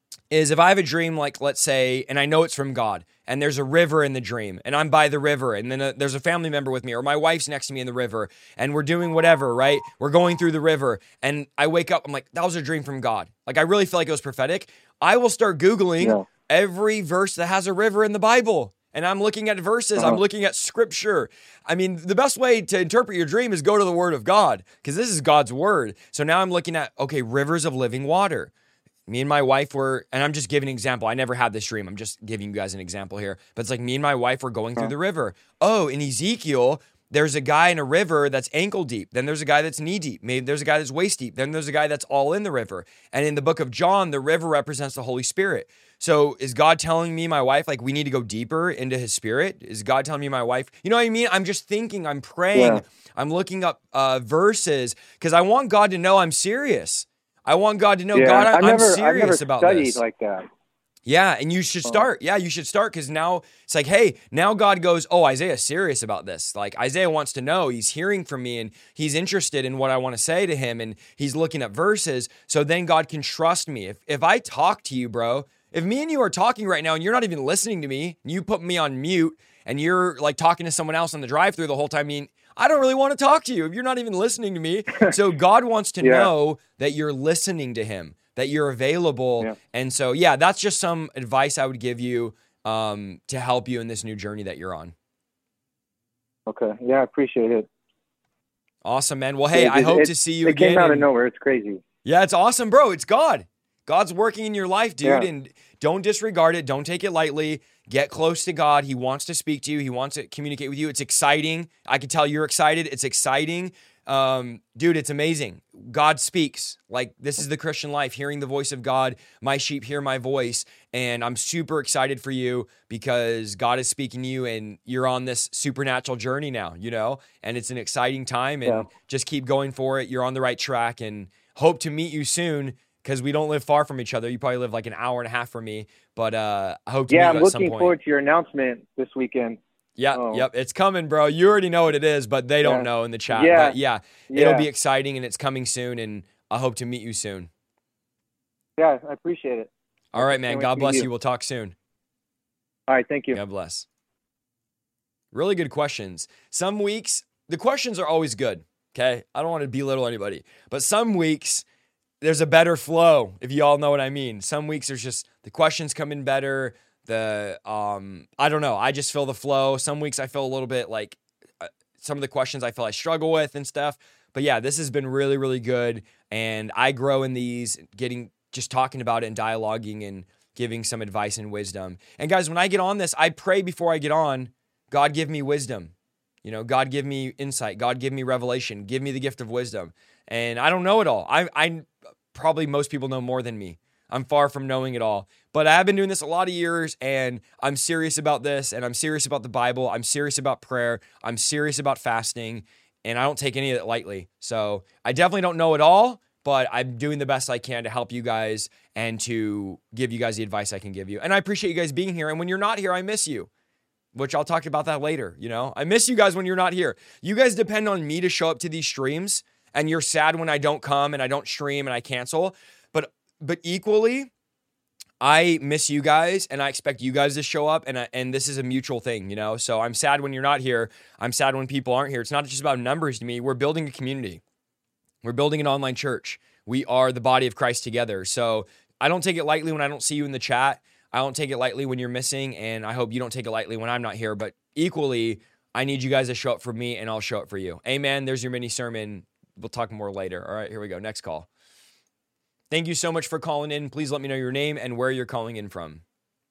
is if I have a dream, like, let's say, and I know it's from God, and there's a river in the dream, and I'm by the river, and then a, there's a family member with me, or my wife's next to me in the river, and we're doing whatever, right? We're going through the river, and I wake up, I'm like, that was a dream from God. Like, I really feel like it was prophetic. I will start Googling yeah. every verse that has a river in the Bible, and I'm looking at verses, uh-huh. I'm looking at scripture. I mean, the best way to interpret your dream is go to the word of God, because this is God's word. So now I'm looking at, okay, rivers of living water. Me and my wife were, and I'm just giving an example. I never had this dream. I'm just giving you guys an example here. But it's like me and my wife were going through the river. Oh, in Ezekiel, there's a guy in a river that's ankle deep. Then there's a guy that's knee deep. Maybe there's a guy that's waist deep. Then there's a guy that's all in the river. And in the book of John, the river represents the Holy Spirit. So is God telling me, my wife, like, we need to go deeper into his spirit? Is God telling me, my wife, you know what I mean? I'm just thinking, I'm praying, yeah. I'm looking up uh, verses because I want God to know I'm serious. I want God to know, yeah, God, I, I'm never, serious about this. I've never studied like that. Yeah, and you should start. Yeah, you should start because now it's like, hey, now God goes, oh, Isaiah's serious about this. Like, Isaiah wants to know. He's hearing from me and he's interested in what I want to say to him and he's looking at verses. So then God can trust me. If if I talk to you, bro, if me and you are talking right now and you're not even listening to me, and you put me on mute and you're like talking to someone else on the drive-thru the whole time, I mean, I don't really want to talk to you if you're not even listening to me. So God wants to Yeah. know that you're listening to him, that you're available. Yeah. And so, yeah, that's just some advice I would give you um, to help you in this new journey that you're on. Okay. Yeah, I appreciate it. Awesome, man. Well, hey, It- I it- hope it- to see you It again. came out of and- nowhere. It's crazy. Yeah, it's awesome, bro. It's God. God's working in your life, dude. Yeah. And don't disregard it. Don't take it lightly. Get close to God. He wants to speak to you. He wants to communicate with you. It's exciting. I can tell you're excited. It's exciting. Um, dude, it's amazing. God speaks. Like, this is the Christian life, hearing the voice of God. My sheep hear my voice. And I'm super excited for you because God is speaking to you and you're on this supernatural journey now, you know, and it's an exciting time, and Yeah. just keep going for it. You're on the right track, and hope to meet you soon because we don't live far from each other. You probably live like an hour and a half from me, but uh, I hope to Yeah, meet I'm you at some looking point. forward to your announcement this weekend. Yeah, Oh. yep, it's coming, bro. You already know what it is, but they don't Yeah. know in the chat. Yeah. But yeah, Yeah. it'll be exciting, and it's coming soon, and I hope to meet you soon. Yeah, I appreciate it. All right, Can't man. wait God to meet bless you. you. We'll talk soon. All right. Thank you. God bless. Really good questions. Some weeks, the questions are always good. Okay. I don't want to belittle anybody, but some weeks there's a better flow, if you all know what I mean. Some weeks there's just the questions come in better. The, um, I don't know. I just feel the flow. Some weeks I feel a little bit like uh, some of the questions I feel I struggle with and stuff. But yeah, this has been really, really good. And I grow in these, getting, just talking about it and dialoguing and giving some advice and wisdom. And guys, when I get on this, I pray before I get on, God, give me wisdom. You know, God, give me insight. God, give me revelation. Give me the gift of wisdom. And I don't know it all. I, I probably most people know more than me. I'm far from knowing it all. But I have been doing this a lot of years, and I'm serious about this, and I'm serious about the Bible. I'm serious about prayer. I'm serious about fasting, and I don't take any of it lightly. So I definitely don't know it all, but I'm doing the best I can to help you guys and to give you guys the advice I can give you. And I appreciate you guys being here. And when you're not here, I miss you, which I'll talk about that later. You know, I miss you guys when you're not here. You guys depend on me to show up to these streams, and you're sad when I don't come and I don't stream and I cancel. But but equally, I miss you guys, and I expect you guys to show up, and I, and this is a mutual thing, you know? So I'm sad when you're not here. I'm sad when people aren't here. It's not just about numbers to me. We're building a community. We're building an online church. We are the body of Christ together. So I don't take it lightly when I don't see you in the chat. I don't take it lightly when you're missing, and I hope you don't take it lightly when I'm not here. But equally, I need you guys to show up for me, and I'll show up for you. Amen. There's your mini sermon. We'll talk more later. All right, here we go. Next call. Thank you so much for calling in. Please let me know your name and where you're calling in from.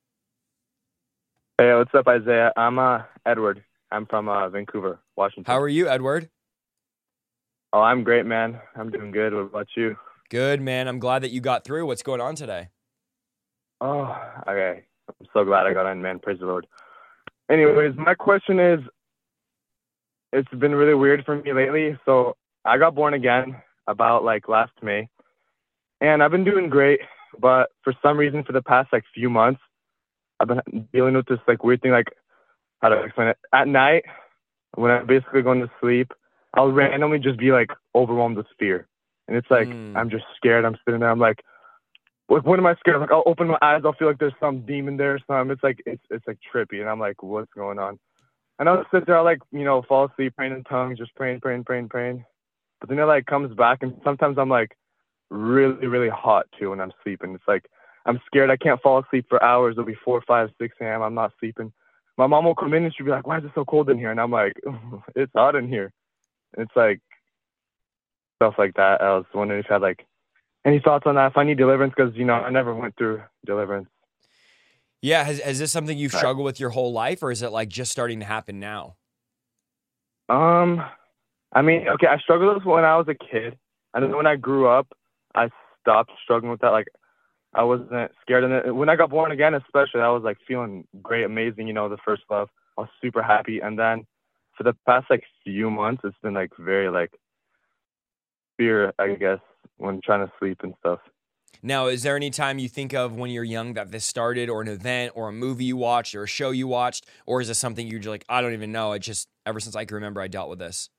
Hey, what's up, Isaiah? I'm uh, Edward. I'm from uh, Vancouver, Washington. How are you, Edward? Oh, I'm great, man. I'm doing good. What about you? Good, man. I'm glad that you got through. What's going on today? Oh, okay. I'm so glad I got in, man. Praise the Lord. Anyways, my question is, it's been really weird for me lately. So I got born again about like last May, and I've been doing great. But for some reason, for the past like few months, I've been dealing with this like weird thing. Like, how to explain it? At night, when I'm basically going to sleep, I'll randomly just be like overwhelmed with fear. And it's like, Mm. I'm just scared. I'm sitting there. I'm like, what, what am I scared of? Like, I'll open my eyes. I'll feel like there's some demon there or something. It's like, it's, it's like trippy. And I'm like, what's going on? And I'll sit there, I'll like, you know, fall asleep, praying in tongues, just praying, praying, praying, praying. But then it like comes back. And sometimes I'm like really, really hot too when I'm sleeping. It's like, I'm scared. I can't fall asleep for hours. It'll be four, five, six a.m. I'm not sleeping. My mom will come in and she'll be like, why is it so cold in here? And I'm like, it's hot in here. It's like stuff like that. I was wondering if you had like any thoughts on that, if I need deliverance, because, you know, I never went through deliverance. Yeah. Has, has this something you've Right. struggled with your whole life, or is it like just starting to happen now? Um, I mean, okay, I struggled with it when I was a kid. And then when I grew up, I stopped struggling with that. Like, I wasn't scared. And then when I got born again, especially, I was like feeling great, amazing, you know, the first love. I was super happy. And then for the past like few months, it's been like very like fear, I guess, when trying to sleep and stuff. Now, is there any time you think of when you're young that this started, or an event or a movie you watched or a show you watched, or is this something you're just like, I don't even know. It just, ever since I can remember, I dealt with this.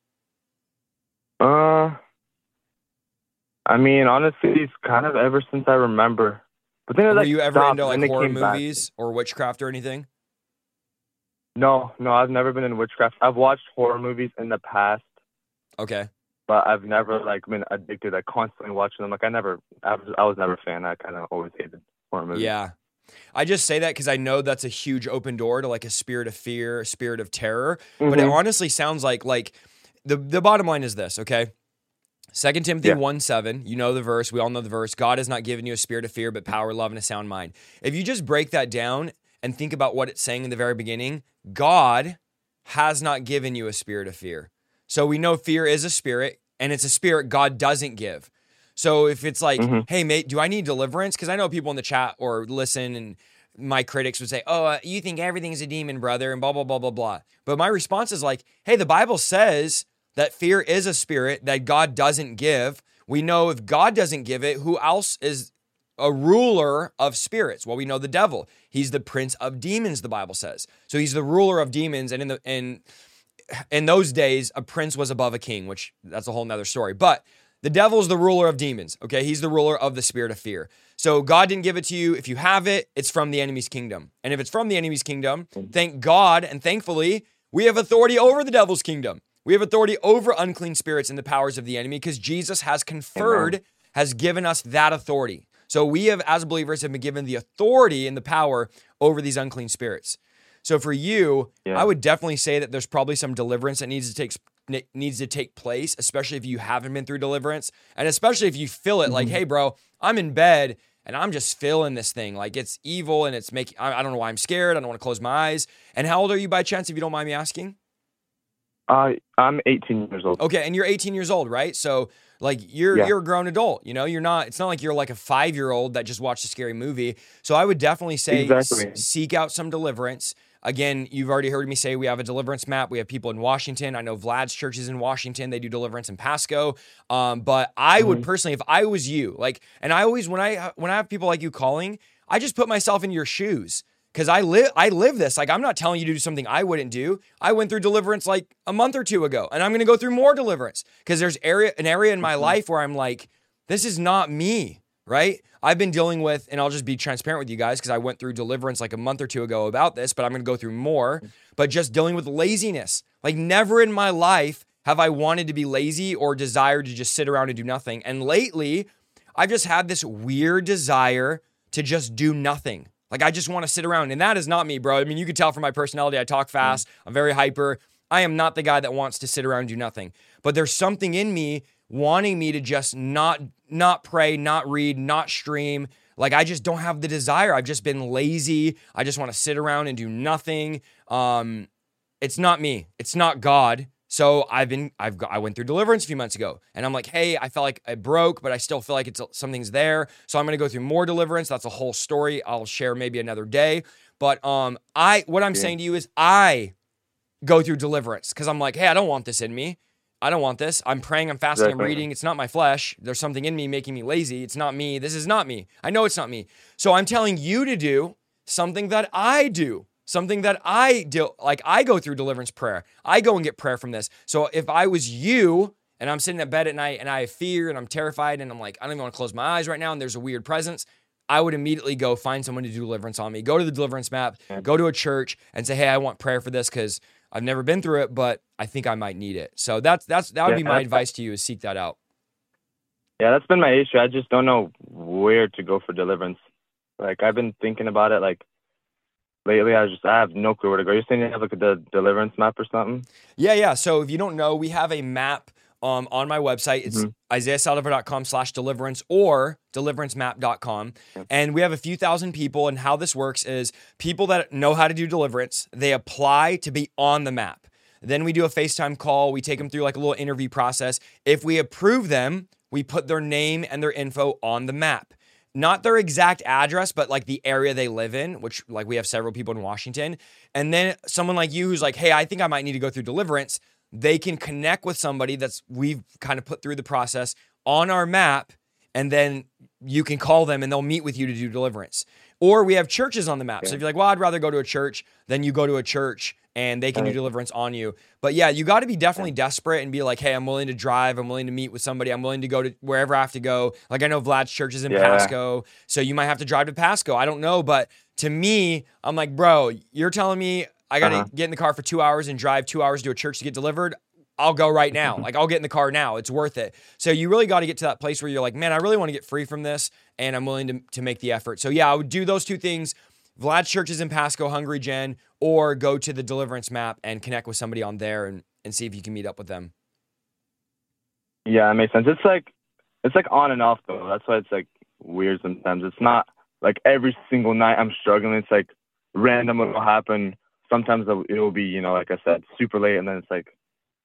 Uh, I mean, honestly, it's kind of ever since I remember. But then it Were like you ever stopped, into and like then it horror came back. movies or witchcraft or anything? No, no, I've never been in witchcraft. I've watched horror movies in the past, Okay. but I've never like been addicted, like constantly watching them. Like I never, I was, I was never a fan. I kind of always hated horror movies. Yeah. I just say that because I know that's a huge open door to like a spirit of fear, a spirit of terror. Mm-hmm. But it honestly sounds like like the the bottom line is this, okay? Second Timothy Yeah. one seven, you know the verse, we all know the verse. God has not given you a spirit of fear, but power, love, and a sound mind. If you just break that down and think about what it's saying in the very beginning, God has not given you a spirit of fear. So we know fear is a spirit, and it's a spirit God doesn't give. So if it's like, Mm-hmm. hey, mate, do I need deliverance? Because I know people in the chat or listen, and my critics would say, oh, uh, you think everything's a demon, brother, and blah, blah, blah, blah, blah. But my response is like, hey, the Bible says that fear is a spirit that God doesn't give. We know if God doesn't give it, who else is a ruler of spirits? Well, we know the devil. He's the prince of demons, the Bible says. So he's the ruler of demons. And in the in in those days, a prince was above a king, which that's a whole nother story. But the devil is the ruler of demons, okay? He's the ruler of the spirit of fear. So God didn't give it to you. If you have it, it's from the enemy's kingdom. And if it's from the enemy's kingdom, thank God and thankfully, we have authority over the devil's kingdom. We have authority over unclean spirits and the powers of the enemy because Jesus has conferred, has given us that authority. So we have, as believers, have been given the authority and the power over these unclean spirits. So for you, Yeah. I would definitely say that there's probably some deliverance that needs to take needs to take place, especially if you haven't been through deliverance, and especially if you feel it like, hey, bro, I'm in bed and I'm just feeling this thing like it's evil and it's making. I, I don't know why I'm scared. I don't want to close my eyes. And how old are you by chance, if you don't mind me asking? Uh, I'm eighteen years old. Okay, and you're eighteen years old, right? So like you're Yeah. you're a grown adult, you know, you're not, it's not like you're like a five-year-old that just watched a scary movie. So I would definitely say Exactly. s- seek out some deliverance. Again, you've already heard me say we have a deliverance map. We have people in Washington. I know Vlad's church is in Washington. They do deliverance in Pasco. Um, but I would personally, if I was you, like, and I always, when I when I have people like you calling, I just put myself in your shoes. Because I live, I live this. Like, I'm not telling you to do something I wouldn't do. I went through deliverance like a month or two ago, and I'm going to go through more deliverance because there's area, an area in my life where I'm like, this is not me, right? I've been dealing with, and I'll just be transparent with you guys because I went through deliverance like a month or two ago about this, but I'm going to go through more. But just dealing with laziness. Like, never in my life have I wanted to be lazy or desired to just sit around and do nothing. And lately, I've just had this weird desire to just do nothing. Like, I just want to sit around, and that is not me, bro. I mean, you could tell from my personality, I talk fast, I'm very hyper. I am not the guy that wants to sit around and do nothing. But there's something in me wanting me to just not not pray, not read, not stream. Like, I just don't have the desire. I've just been lazy. I just want to sit around and do nothing. Um, it's not me. It's not God. So I've been, I've got, I went through deliverance a few months ago, and I'm like, hey, I felt like I broke, but I still feel like it's something's there. So I'm going to go through more deliverance. That's a whole story. I'll share maybe another day. But um, I, what I'm Yeah. saying to you is I go through deliverance because I'm like, hey, I don't want this in me. I don't want this. I'm praying, I'm fasting, I'm Exactly. reading. It's not my flesh. There's something in me making me lazy. It's not me. This is not me. I know it's not me. So I'm telling you to do something that I do. Something that I do, like I go through deliverance prayer. I go and get prayer from this. So if I was you and I'm sitting at bed at night and I have fear and I'm terrified and I'm like, I don't even want to close my eyes right now and there's a weird presence, I would immediately go find someone to do deliverance on me. Go to the deliverance map, go to a church and say, hey, I want prayer for this because I've never been through it, but I think I might need it. So that's, that's, that would Yeah, be my that's- advice to you is seek that out. Yeah, that's been my issue. I just don't know where to go for deliverance. Like, I've been thinking about it, like, lately. I just, I have no clue where to go. You're saying you have, like, a de- deliverance map or something? Yeah, yeah. So if you don't know, we have a map um, on my website. It's Mhm. isaiah saldivar dot com slash deliverance or deliverance map dot com. And we have a few thousand people. And how this works is people that know how to do deliverance, they apply to be on the map. Then we do a FaceTime call. We take them through like a little interview process. If we approve them, we put their name and their info on the map. Not their exact address, but like the area they live in, which like we have several people in Washington. And then someone like you who's like, hey, I think I might need to go through deliverance. They can connect with somebody that's we've kind of put through the process on our map. And then you can call them and they'll meet with you to do deliverance. Or we have churches on the map. So if you're like, well, I'd rather go to a church, then you go to a church and they can do deliverance on you. But yeah, you got to be definitely desperate and be like, hey, I'm willing to drive. I'm willing to meet with somebody. I'm willing to go to wherever I have to go. Like I know Vlad's church is in Yeah. Pasco. So you might have to drive to Pasco. I don't know. But to me, I'm like, bro, you're telling me I got to Uh-huh. get in the car for two hours and drive two hours to a church to get delivered. I'll go right now. Like, I'll get in the car now. It's worth it. So you really got to get to that place where you're like, man, I really want to get free from this, and I'm willing to, to make the effort. So yeah, I would do those two things. Vlad's church is in Pasco, Hungry Gen, or go to the Deliverance Map and connect with somebody on there and, and see if you can meet up with them. Yeah, that makes sense. It's like it's like on and off though. That's why it's like weird sometimes. It's not like every single night I'm struggling. It's like random it'll happen. Sometimes it'll, it'll be, you know, like I said, super late, and then it's like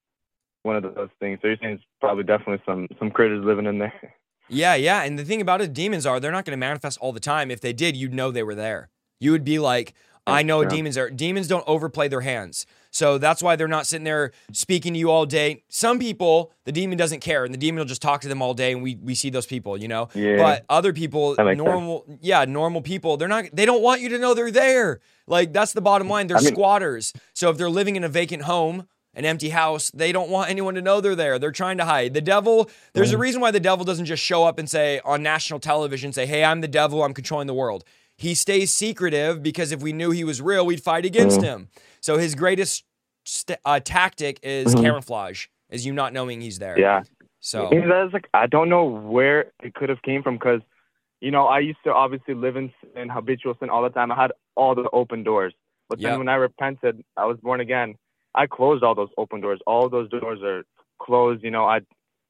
one of those things. So you're saying it's probably definitely some some critters living in there. Yeah, yeah. And the thing about it, demons are, they're not going to manifest all the time. If they did, you'd know they were there. You would be like, I know Yeah. demons are, demons don't overplay their hands. So that's why they're not sitting there speaking to you all day. Some people, the demon doesn't care, and the demon will just talk to them all day, and we we see those people, you know? Yeah. But other people, That makes normal, yeah, normal people, they're not, they don't want you to know they're there. Like, that's the bottom line. They're I mean- squatters. So if they're living in a vacant home, an empty house, they don't want anyone to know they're there. They're trying to hide. The devil, there's a reason why the devil doesn't just show up and say on national television, say, hey, I'm the devil, I'm controlling the world. He stays secretive because if we knew he was real, we'd fight against Mhm. him. So his greatest st- uh, tactic is Mhm. camouflage, is you not knowing he's there. Yeah. So, And that's like, I don't know where it could have came from, because, you know, I used to obviously live in sin, habitual sin all the time. I had all the open doors. But then Yep. when I repented, I was born again. I closed all those open doors. All those doors are closed. You know, I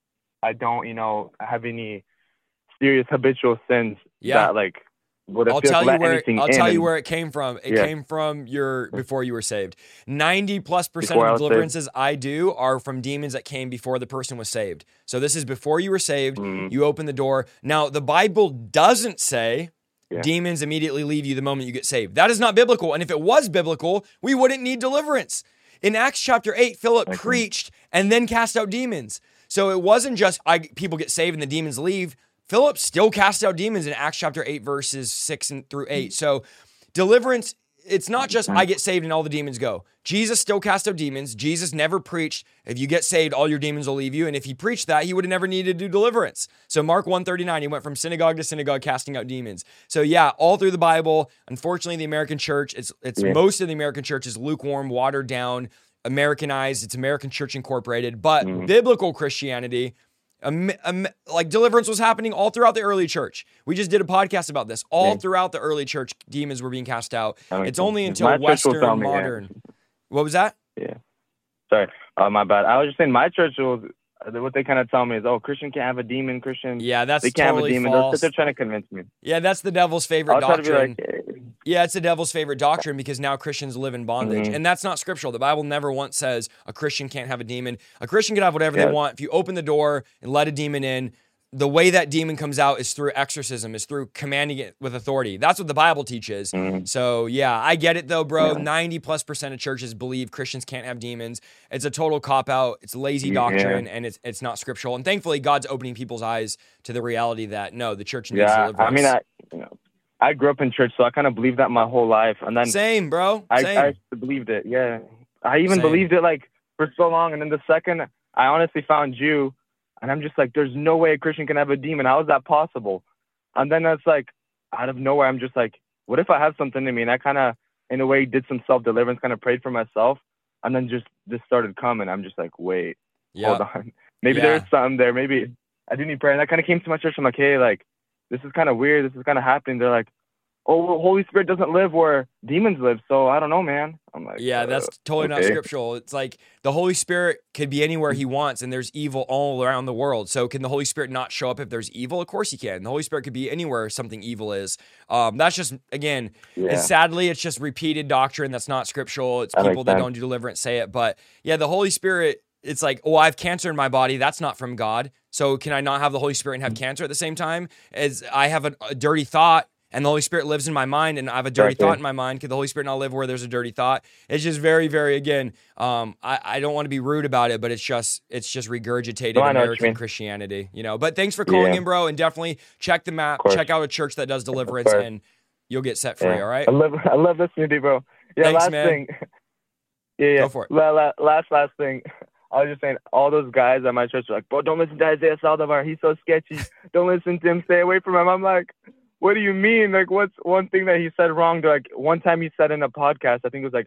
I don't, you know, have any serious habitual sins Yeah. that like would have I'll tell you let where anything I'll in. tell you and- where it came from. It Yeah. came from your before you were saved. ninety plus percent Before I of was the saved. deliverances I do are from demons that came before the person was saved. So this is before you were saved. Mhm. You open the door. Now the Bible doesn't say Yeah. demons immediately leave you the moment you get saved. That is not biblical. And if it was biblical, we wouldn't need deliverance. In Acts chapter eight, Philip Okay. preached and then cast out demons. So it wasn't just I, people get saved and the demons leave. Philip still cast out demons in Acts chapter eight, verses six and through eight. So deliverance, it's not just I get saved and all the demons go. Jesus still cast out demons. Jesus never preached, if you get saved, all your demons will leave you. And if he preached that, he would have never needed to do deliverance. So Mark one thirty-nine, he went from synagogue to synagogue casting out demons. So yeah, all through the Bible, unfortunately, the American church, it's it's Yeah. most of the American church is lukewarm, watered down, Americanized. It's American Church Incorporated. But Mhm. biblical Christianity, um, um, like deliverance was happening all throughout the early church. We just did a podcast about this. All Yeah. throughout the early church, demons were being cast out. That makes It's sense. only My until church will Western tell me, yeah. modern. What was that? Yeah. Sorry. Uh, my bad. I was just saying my church will, what they kind of tell me is, oh, Christian can't have a demon. Christian, Yeah, that's they can't totally have a demon. They're, false. they're trying to convince me. Yeah, that's the devil's favorite I'll try to be doctrine. like, eh. Yeah, it's the devil's favorite doctrine because now Christians live in bondage. Mhm. And that's not scriptural. The Bible never once says a Christian can't have a demon. A Christian can have whatever Yeah. they want. If you open the door and let a demon in, the way that demon comes out is through exorcism, is through commanding it with authority. That's what the Bible teaches. Mhm. So yeah, I get it though, bro. Yeah. ninety plus percent of churches believe Christians can't have demons. It's a total cop out. It's lazy Yeah. doctrine and it's it's not scriptural. And thankfully God's opening people's eyes to the reality that no, the church needs Yeah. deliverance. I mean, I, you know, I grew up in church, so I kind of believed that my whole life. And then Same, bro. I, Same. I believed it. Yeah. I even Same. believed it like for so long. And then the second I honestly found you, and I'm just like, there's no way a Christian can have a demon. How is that possible? And then it's like, out of nowhere, I'm just like, what if I have something in me? And I kind of, in a way, did some self-deliverance, kind of prayed for myself. And then just this started coming. I'm just like, wait, yeah. hold on. Maybe Yeah. there's something there. Maybe I do need prayer. And that kind of came to my church. I'm like, hey, like, this is kind of weird. This is kind of happening. They're like, oh, well, Holy Spirit doesn't live where demons live. So I don't know, man. I'm like, Yeah, that's uh, totally not okay. scriptural. It's like the Holy Spirit could be anywhere he wants, and there's evil all around the world. So can the Holy Spirit not show up if there's evil? Of course he can. The Holy Spirit could be anywhere something evil is. Um, that's just, again, Yeah. it's sadly, it's just repeated doctrine that's not scriptural. It's That people makes that sense. don't do deliverance say it. But yeah, the Holy Spirit, it's like, oh, I have cancer in my body. That's not from God. So can I not have the Holy Spirit and have cancer at the same time? As I have a, a dirty thought, and the Holy Spirit lives in my mind, and I have a dirty Exactly. thought in my mind. Could the Holy Spirit not live where there's a dirty thought? It's just very, very, again, um, I, I don't want to be rude about it, but it's just it's just regurgitated No, I know what you American mean. Christianity, you know. But thanks for calling Yeah. in, bro, and definitely check the map, course. check out a church that does deliverance, course. and you'll get set free, Yeah. all right? I love, I love listening to you, bro. Yeah, Thanks, last man. thing. yeah, yeah. Go for it. La, la, last, last thing. I was just saying, all those guys at my church are like, bro, don't listen to Isaiah Saldivar. He's so sketcy. Don't listen to him. Stay away from him. I'm like, what do you mean? Like, what's one thing that he said wrong? Like, one time he said in a podcast, I think it was like,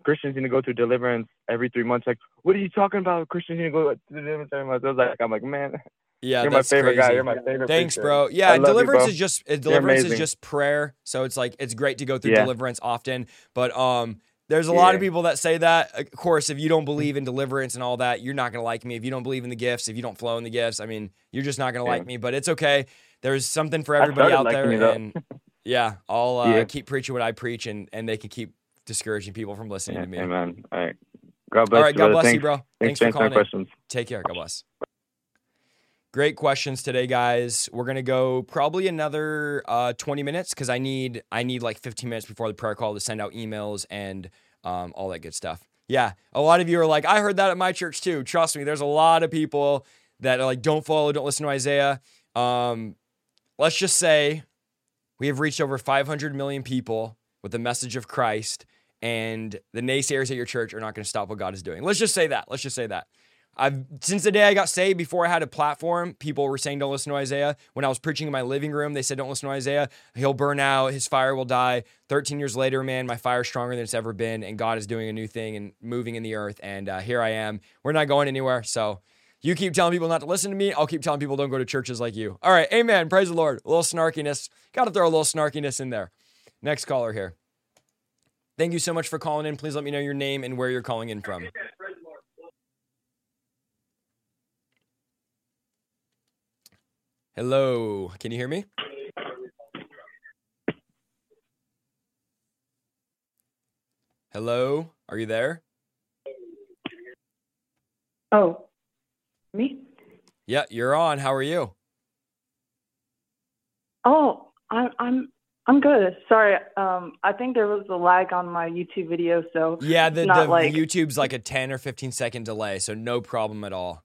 Christians need to go through deliverance every three months. Like, what are you talking about? Christians need to go through deliverance every month. I was like, I'm like, man, Yeah, you're my that's favorite crazy. guy. You're my favorite Thanks, preacher. bro. I Yeah, love deliverance you, bro. is just uh, deliverance is amazing. just prayer. So it's like it's great to go through Yeah. deliverance often, but um there's a lot of Yeah. people that say that. Of course, if you don't believe in deliverance and all that, you're not going to like me. If you don't believe in the gifts, if you don't flow in the gifts, I mean, you're just not going to Yeah. like me, but it's okay. There's something for I everybody started out liking there you, though. and yeah, I'll uh, Yeah. keep preaching what I preach and and they can keep discouraging people from listening Yeah, to me. amen. All right. God bless All right, you, God brother. bless Thanks. you, bro. Thanks Thanks for for answering calling in. questions. Take care. God bless. Great questions today, guys. We're gonna go probably another uh, twenty minutes because I need I need like fifteen minutes before the prayer call to send out emails and um, all that good stuff. Yeah, a lot of you are like, I heard that at my church too. Trust me, there's a lot of people that are like, don't follow, don't listen to Isaiah. Um, let's just say we have reached over five hundred million people with the message of Christ, and the naysayers at your church are not going to stop what God is doing. Let's just say that. Let's just say that. I've since the day I got saved, before I had a platform, people were saying, don't listen to Isaiah. When I was preaching in my living room, they said, don't listen to Isaiah. He'll burn out. His fire will die. thirteen years later, man, my fire's stronger than it's ever been. And God is doing a new thing and moving in the earth. And uh, here I am. We're not going anywhere. So you keep telling people not to listen to me. I'll keep telling people don't go to churches like you. All right. Amen. Praise the Lord. A little snarkiness. Got to throw a little snarkiness in there. Next caller here. Thank you so much for calling in. Please let me know your name and where you're calling in from. Hello, can you hear me? Hello, are you there? Oh, me? Yeah, you're on. How are you? Oh, I'm I'm I'm good. Sorry, um, I think there was a lag on my YouTube video, so Yeah, the, not the like YouTube's like a ten or fifteen second delay, so no problem at all.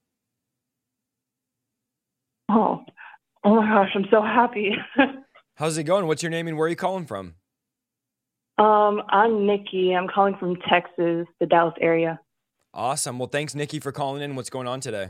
oh, oh my gosh, I'm so happy. How's it going? What's your name and where are you calling from? um, I'm Nikki. I'm calling from Texas, the Dallas area. Awesome. Well, thanks, Nikki, for calling in. What's going on today?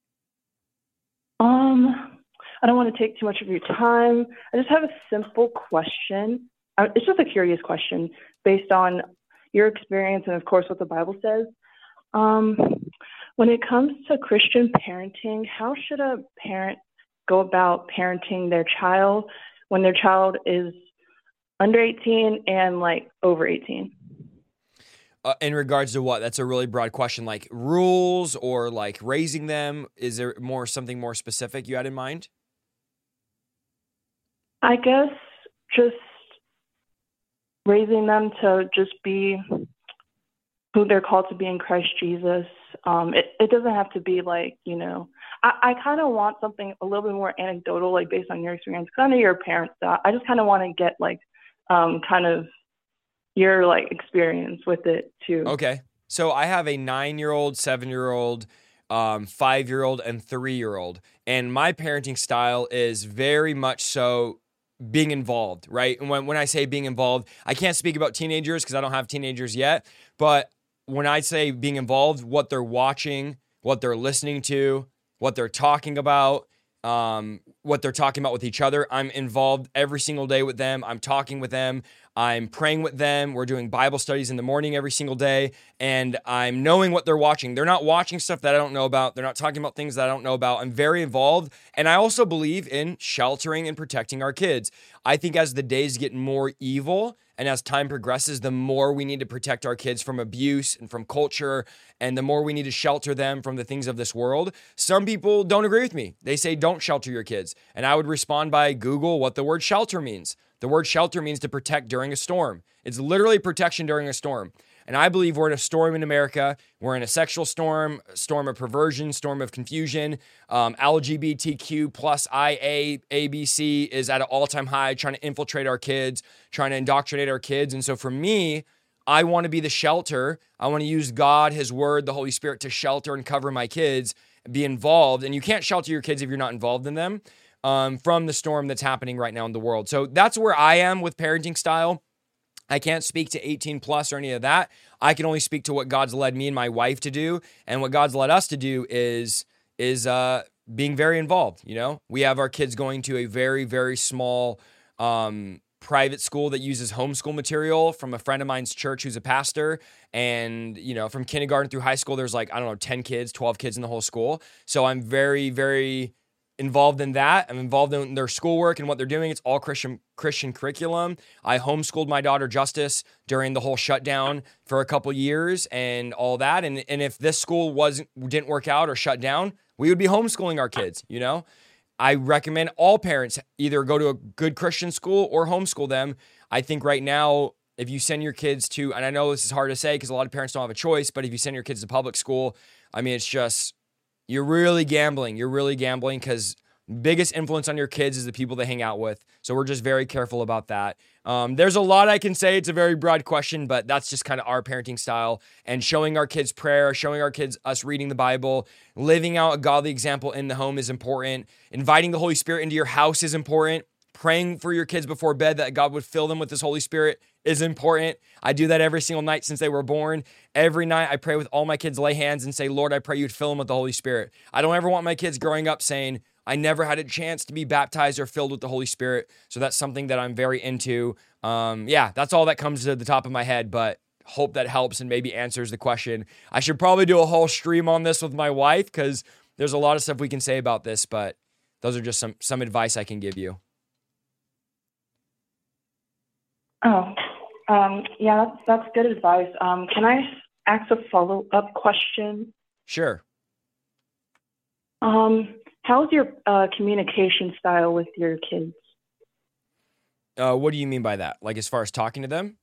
Um, I don't want to take too much of your time. I just have a simple question. Uh, It's just a curious question based on your experience and, of course, what the Bible says. Um, when it comes to Christian parenting, how should a parent go about parenting their child when their child is under eighteen and like over eighteen? Uh, in regards to what? That's a really broad question. Like rules or like raising them? Is there more something more specific you had in mind? I guess just raising them to just be who they're called to be in Christ Jesus. Um, it, it doesn't have to be like, you know, I, I kind of want something a little bit more anecdotal, like based on your experience. Because I know you're a parent, so I just kind of want to get like um, kind of your like experience with it too. Okay. So I have a nine-year-old, seven-year-old, um, five-year-old, and three-year-old. And my parenting style is very much so being involved, right? And when, when I say being involved, I can't speak about teenagers because I don't have teenagers yet. But when I say being involved, what they're watching, what they're listening to, what they're talking about, um, what they're talking about with each other, I'm involved every single day with them. I'm talking with them. I'm praying with them. We're doing Bible studies in the morning every single day, and I'm knowing what they're watching. They're not watching stuff that I don't know about. They're not talking about things that I don't know about. I'm very involved, and I also believe in sheltering and protecting our kids. I think as the days get more evil and as time progresses, the more we need to protect our kids from abuse and from culture, and the more we need to shelter them from the things of this world. Some people don't agree with me. They say, don't shelter your kids. And I would respond by Google what the word shelter means. The word shelter means to protect during a storm. It's literally protection during a storm. And I believe we're in a storm in America. We're in a sexual storm, a storm of perversion, storm of confusion. Um, L G B T Q plus I A, A B C is at an all-time high, trying to infiltrate our kids, trying to indoctrinate our kids. And so for me, I want to be the shelter. I want to use God, His Word, the Holy Spirit to shelter and cover my kids, be involved. And you can't shelter your kids if you're not involved in them. Um, from the storm that's happening right now in the world. So that's where I am with parenting style. I can't speak to eighteen plus or any of that. I can only speak to what God's led me and my wife to do. And what God's led us to do is, is uh, being very involved. You know, we have our kids going to a very, very small um, private school that uses homeschool material from a friend of mine's church who's a pastor. And, you know, from kindergarten through high school, there's like, I don't know, ten kids, twelve kids in the whole school. So I'm very, very involved in that. I'm involved in their schoolwork and what they're doing. It's all Christian Christian curriculum. I homeschooled my daughter Justice during the whole shutdown for a couple years and all that. And and if this school wasn't didn't work out or shut down, we would be homeschooling our kids, you know? I recommend all parents either go to a good Christian school or homeschool them. I think right now, if you send your kids to, and I know this is hard to say because a lot of parents don't have a choice, but if you send your kids to public school, I mean, it's just, you're really gambling. You're really gambling because biggest influence on your kids is the people they hang out with. So we're just very careful about that. Um, there's a lot I can say. It's a very broad question, but that's just kind of our parenting style, and showing our kids prayer, showing our kids us reading the Bible, living out a godly example in the home is important. Inviting the Holy Spirit into your house is important. Praying for your kids before bed that God would fill them with His Holy Spirit is important. I do that every single night since they were born. Every night I pray with all my kids, lay hands and say, Lord, I pray you'd fill them with the Holy Spirit. I don't ever want my kids growing up saying, I never had a chance to be baptized or filled with the Holy Spirit. So that's something that I'm very into. Um, yeah, that's all that comes to the top of my head, but hope that helps and maybe answers the question. I should probably do a whole stream on this with my wife because there's a lot of stuff we can say about this, but those are just some, some advice I can give you. Oh, um, yeah, that's, that's good advice. Um, can I ask a follow-up question? Sure. Um, how's your uh, communication style with your kids? Uh, what do you mean by that? Like as far as talking to them?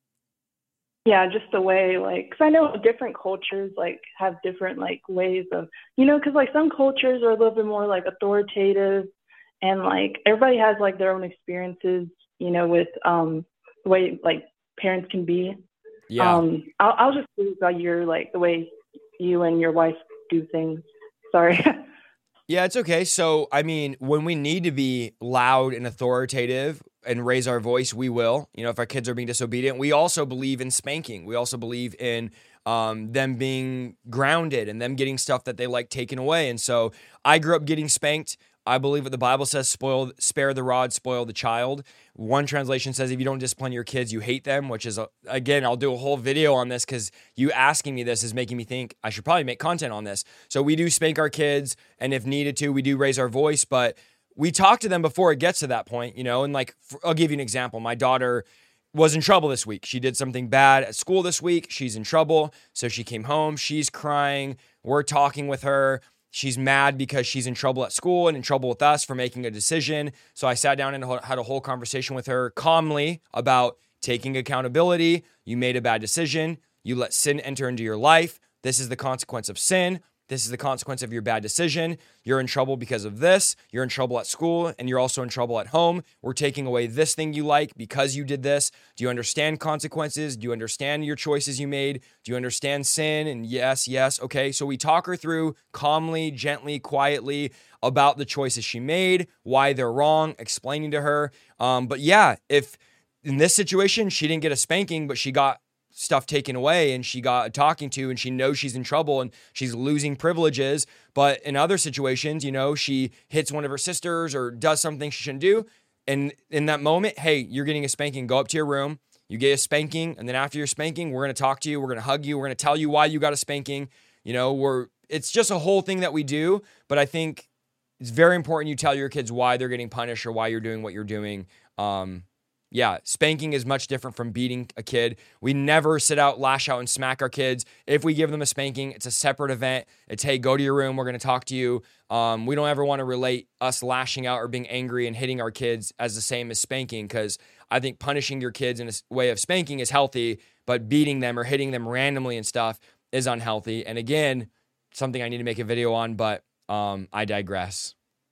Yeah, just the way, like, because I know different cultures, like, have different, like, ways of, you know, because, like, some cultures are a little bit more, like, authoritative, and, like, everybody has, like, their own experiences, you know, with um, the way, like, parents can be. Yeah. Um, I'll, I'll just curious about your, like, the way you and your wife do things. Sorry. Yeah, it's okay. So, I mean, when we need to be loud and authoritative and raise our voice, we will. You know, if our kids are being disobedient, we also believe in spanking. We also believe in um, them being grounded and them getting stuff that they like taken away. And so I grew up getting spanked. I believe what the Bible says, spoil, spare the rod, spoil the child. One translation says if you don't discipline your kids, you hate them, which is, a, again, I'll do a whole video on this because you asking me this is making me think I should probably make content on this. So we do spank our kids, and if needed to, we do raise our voice, but we talk to them before it gets to that point, you know, and like, for, I'll give you an example. My daughter was in trouble this week. She did something bad at school this week. She's in trouble. So she came home. She's crying. We're talking with her. She's mad because she's in trouble at school and in trouble with us for making a decision. So I sat down and had a whole conversation with her calmly about taking accountability. You made a bad decision. You let sin enter into your life. This is the consequence of sin. This is the consequence of your bad decision. You're in trouble because of this. You're in trouble at school, and you're also in trouble at home. We're taking away this thing you like because you did this. Do you understand consequences? Do you understand your choices you made? Do you understand sin? And yes, yes. Okay, so we talk her through calmly, gently, quietly about the choices she made, why they're wrong, explaining to her. Um, but yeah, if in this situation, she didn't get a spanking, but she got stuff taken away and she got talking to and she knows she's in trouble and she's losing privileges. But in other situations, you know, she hits one of her sisters or does something she shouldn't do. And in that moment, hey, you're getting a spanking. Go up to your room. You get a spanking. And then after your spanking, we're going to talk to you. We're going to hug you. We're going to tell you why you got a spanking. You know, we're, it's just a whole thing that we do. But I think it's very important you tell your kids why they're getting punished or why you're doing what you're doing. Um, Yeah, spanking is much different from beating a kid. We never sit out, lash out, and smack our kids. If we give them a spanking, it's a separate event. It's, hey, go to your room. We're going to talk to you. Um, we don't ever want to relate us lashing out or being angry and hitting our kids as the same as spanking, because I think punishing your kids in a way of spanking is healthy, but beating them or hitting them randomly and stuff is unhealthy. And again, something I need to make a video on, but um, I digress.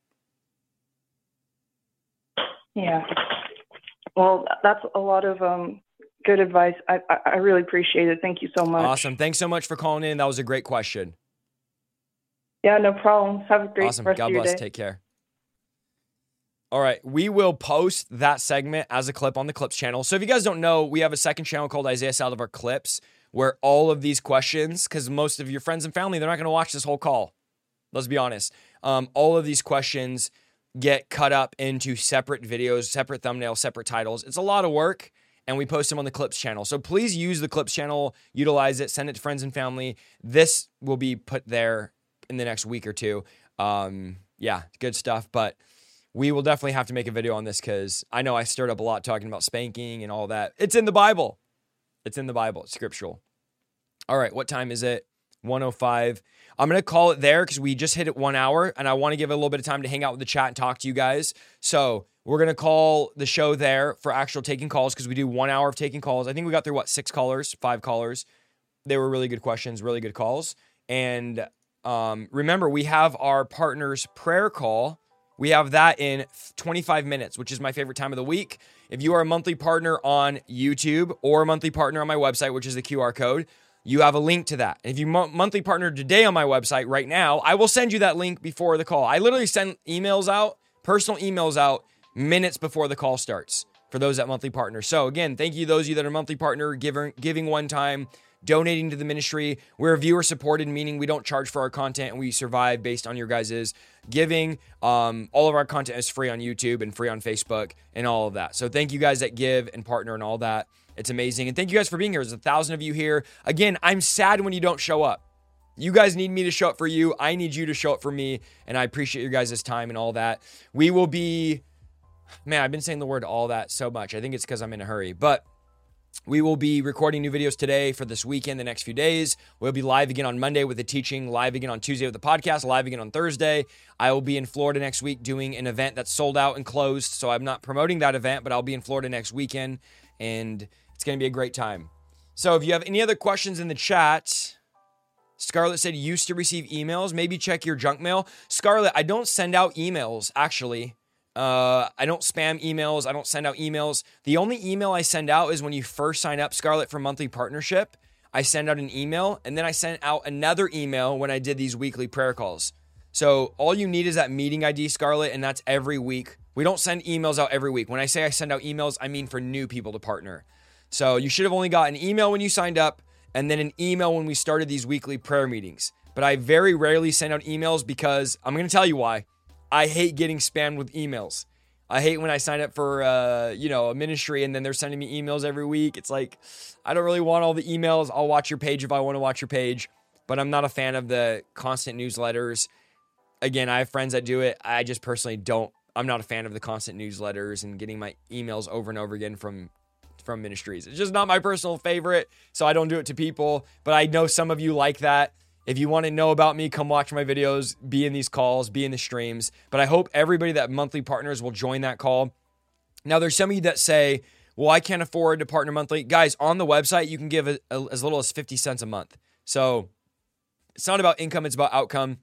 Yeah. Well, that's a lot of um, good advice. I, I, I really appreciate it. Thank you so much. Awesome. Thanks so much for calling in. That was a great question. Yeah, no problem. Have a great Awesome. rest God of your bless. day. Take care. All right. We will post that segment as a clip on the Clips channel. So if you guys don't know, we have a second channel called Isaiah Saldivar Clips, where all of these questions, because most of your friends and family, they're not going to watch this whole call. Let's be honest. Um, all of these questions get cut up into separate videos, separate thumbnails, separate titles. It's a lot of work, and we post them on the Clips channel. So please use the Clips channel, utilize it, send it to friends and family. This will be put there in the next week or two. Um, yeah, good stuff. But we will definitely have to make a video on this because I know I stirred up a lot talking about spanking and all that. It's in the Bible. It's in the Bible. It's scriptural. All right, what time is it? one oh five. I'm going to call it there because we just hit it one hour, and I want to give it a little bit of time to hang out with the chat and talk to you guys. So we're going to call the show there for actual taking calls because we do one hour of taking calls. I think we got through, what, six callers, five callers. They were really good questions, really good calls. And um, remember, we have our partners prayer call. We have that in twenty-five minutes, which is my favorite time of the week. If you are a monthly partner on YouTube or a monthly partner on my website, which is the Q R code, you have a link to that. If you mo- monthly partner today on my website right now, I will send you that link before the call. I literally send emails out, personal emails out, minutes before the call starts for those that monthly partner. So again, thank you those of you that are monthly partner, giving, giving one time, donating to the ministry. We're viewer supported, meaning we don't charge for our content and we survive based on your guys' giving. Um, all of our content is free on YouTube and free on Facebook and all of that. So thank you guys that give and partner and all that. It's amazing. And thank you guys for being here. There's a thousand of you here. Again, I'm sad when you don't show up. You guys need me to show up for you. I need you to show up for me. And I appreciate your guys' time and all that. We will be, man, I've been saying the word all that so much. I think it's because I'm in a hurry, but we will be recording new videos today for this weekend, the next few days. We'll be live again on Monday with the teaching, live again on Tuesday with the podcast, live again on Thursday. I will be in Florida next week doing an event that's sold out and closed. So I'm not promoting that event, but I'll be in Florida next weekend and it's going to be a great time. So if you have any other questions in the chat, Scarlett said used to receive emails. Maybe check your junk mail. Scarlett, I don't send out emails, actually. Uh, I don't spam emails. I don't send out emails. The only email I send out is when you first sign up, Scarlett, for monthly partnership. I send out an email, and then I sent out another email when I did these weekly prayer calls. So all you need is that meeting I D, Scarlett, and that's every week. We don't send emails out every week. When I say I send out emails, I mean for new people to partner. So you should have only got an email when you signed up, and then an email when we started these weekly prayer meetings. But I very rarely send out emails because I'm going to tell you why. I hate getting spammed with emails. I hate when I sign up for, uh, you know, a ministry and then they're sending me emails every week. It's like, I don't really want all the emails. I'll watch your page if I want to watch your page, but I'm not a fan of the constant newsletters. Again, I have friends that do it. I just personally don't. I'm not a fan of the constant newsletters and getting my emails over and over again from, from ministries. It's just not my personal favorite, so I don't do it to people, but I know some of you like that. If you want to know about me, come watch my videos, be in these calls, be in the streams. But I hope everybody that monthly partners will join that call. Now, there's some of you that say, well, I can't afford to partner monthly. Guys, on the website, you can give a, a, as little as fifty cents a month. So it's not about income, it's about outcome.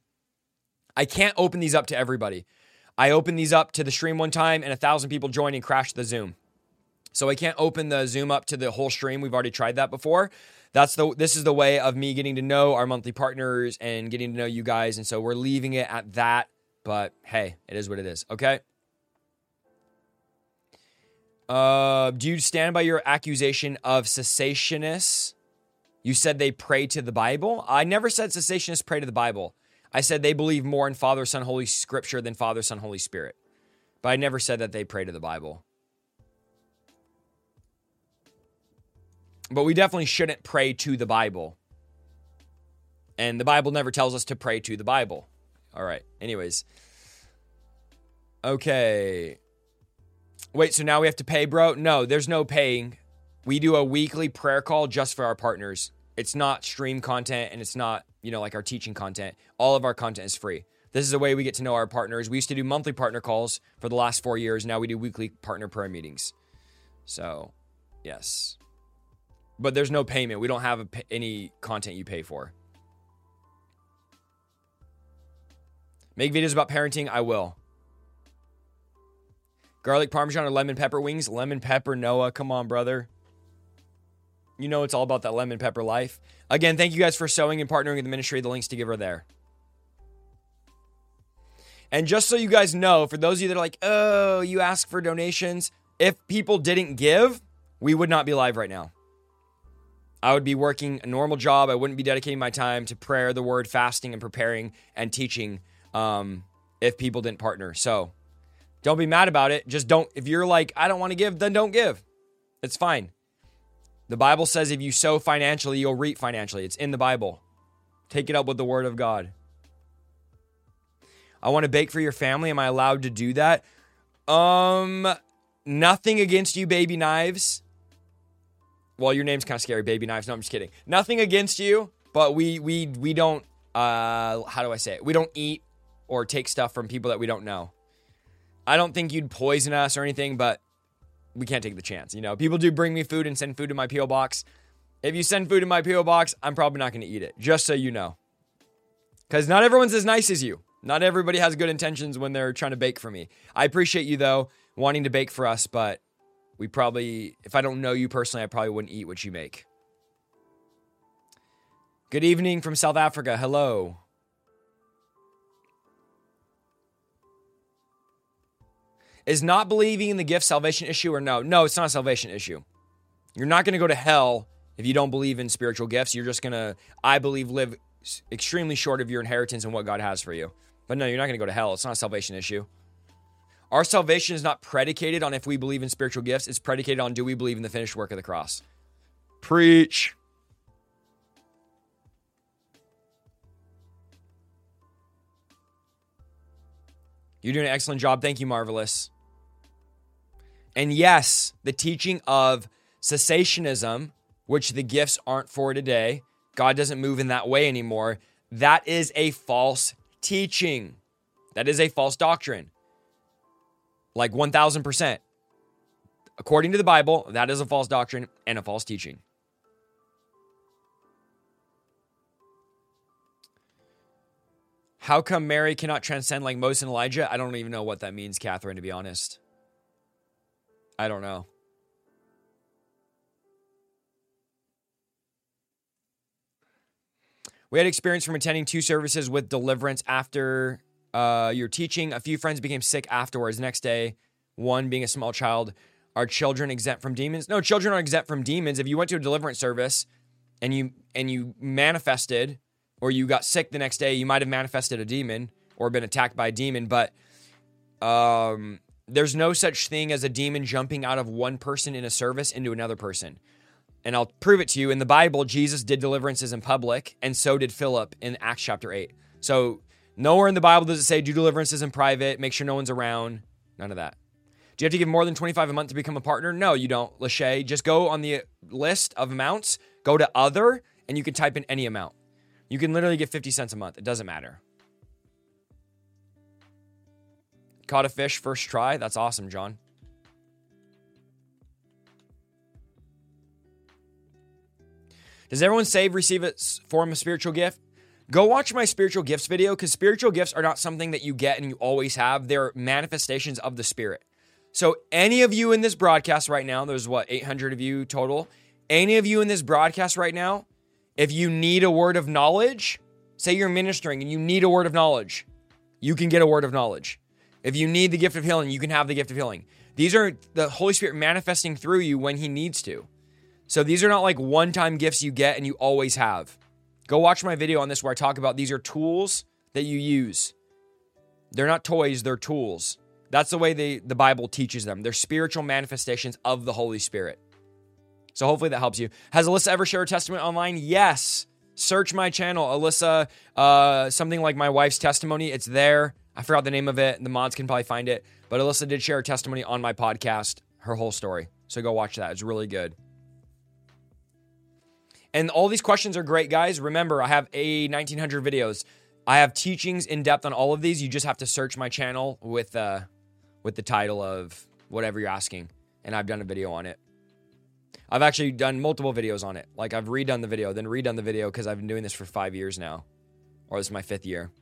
I can't open these up to everybody. I opened these up to the stream one time and a thousand people joined and crashed the Zoom. So I can't open the Zoom up to the whole stream. We've already tried that before. That's the this is the way of me getting to know our monthly partners and getting to know you guys. And so we're leaving it at that. But hey, it is what it is. Okay. Uh, do you stand by your accusation of cessationists? You said they pray to the Bible. I never said cessationists pray to the Bible. I said they believe more in Father, Son, Holy Scripture than Father, Son, Holy Spirit. But I never said that they pray to the Bible. But we definitely shouldn't pray to the Bible. And the Bible never tells us to pray to the Bible. All right. Anyways. Okay. Wait, so now we have to pay, bro? No, there's no paying. We do a weekly prayer call just for our partners. It's not stream content and it's not, you know, like our teaching content. All of our content is free. This is a way we get to know our partners. We used to do monthly partner calls for the last four years. Now we do weekly partner prayer meetings. So, yes. But there's no payment. We don't have a, any content you pay for. Make videos about parenting? I will. Garlic Parmesan or lemon pepper wings? Lemon pepper, Noah. Come on, brother. You know it's all about that lemon pepper life. Again, thank you guys for sewing and partnering with the ministry. The links to give are there. And just so you guys know, for those of you that are like, oh, you ask for donations. If people didn't give, we would not be live right now. I would be working a normal job. I wouldn't be dedicating my time to prayer, the word, fasting, and preparing and teaching um, if people didn't partner. So Don't be mad about it. Just don't, if you're like, I don't want to give, then don't give. It's fine. The Bible says if you sow financially, you'll reap financially. It's in the Bible. Take it up with the word of God. I want to bake for your family. Am I allowed to do that? Um, nothing against you, Baby Knives. Well, your name's kind of scary, Baby Knives. No, I'm just kidding. Nothing against you, but we we we don't, uh, how do I say it? We don't eat or take stuff from people that we don't know. I don't think you'd poison us or anything, but we can't take the chance. You know, people do bring me food and send food to my P O box. If you send food to my P O box, I'm probably not going to eat it, just so you know. Because not everyone's as nice as you. Not everybody has good intentions when they're trying to bake for me. I appreciate you, though, wanting to bake for us, but we probably, if I don't know you personally, I probably wouldn't eat what you make. Good evening from South Africa. Hello. Is not believing in the gift salvation issue or no? No, it's not a salvation issue. You're not going to go to hell if you don't believe in spiritual gifts. You're just going to, I believe, live extremely short of your inheritance and what God has for you. But no, you're not going to go to hell. It's not a salvation issue. Our salvation is not predicated on if we believe in spiritual gifts. It's predicated on do we believe in the finished work of the cross. Preach. You're doing an excellent job. Thank you, Marvelous. And yes, the teaching of cessationism, which the gifts aren't for today, God doesn't move in that way anymore. That is a false teaching. That is a false doctrine. Like one thousand percent. According to the Bible, that is a false doctrine and a false teaching. How come Mary cannot transcend like Moses and Elijah? I don't even know what that means, Catherine, to be honest. I don't know. We had experience from attending two services with deliverance after uh, your teaching. A few friends became sick afterwards. Next day, one being a small child. Are children exempt from demons? No, children are exempt from demons. If you went to a deliverance service and you and you manifested or you got sick the next day, you might have manifested a demon or been attacked by a demon, but um, there's no such thing as a demon jumping out of one person in a service into another person. And I'll prove it to you. In the Bible, Jesus did deliverances in public, and so did Philip in Acts chapter eight. So nowhere in the Bible does it say do deliverances in private, make sure no one's around, none of that. Do you have to give more than twenty-five a month to become a partner? No, you don't, Lachey. Just go on the list of amounts, go to other, and you can type in any amount. You can literally get fifty cents a month. It doesn't matter. Caught a fish first try. That's awesome, John. Does everyone saved receive a form of spiritual gift? Go watch my spiritual gifts video, because spiritual gifts are not something that you get and you always have. They're manifestations of the Spirit. So any of you in this broadcast right now, there's what, eight hundred of you total. Any of you in this broadcast right now, if you need a word of knowledge, say you're ministering and you need a word of knowledge, you can get a word of knowledge. If you need the gift of healing, you can have the gift of healing. These are the Holy Spirit manifesting through you when he needs to. So these are not like one-time gifts you get and you always have. Go watch my video on this where I talk about these are tools that you use. They're not toys, they're tools. That's the way they, the Bible teaches them. They're spiritual manifestations of the Holy Spirit. So hopefully that helps you. Has Alyssa ever shared a testimony online? Yes. Search my channel, Alyssa, uh, something like my wife's testimony. It's there. I forgot the name of it. The mods can probably find it. But Alyssa did share a testimony on my podcast, her whole story. So go watch that. It's really good. And all these questions are great, guys. Remember, I have a nineteen hundred videos. I have teachings in depth on all of these. You just have to search my channel with uh, with the title of whatever you're asking. And I've done a video on it. I've actually done multiple videos on it. Like I've redone the video, then redone the video because I've been doing this for five years now. Or this is my fifth year.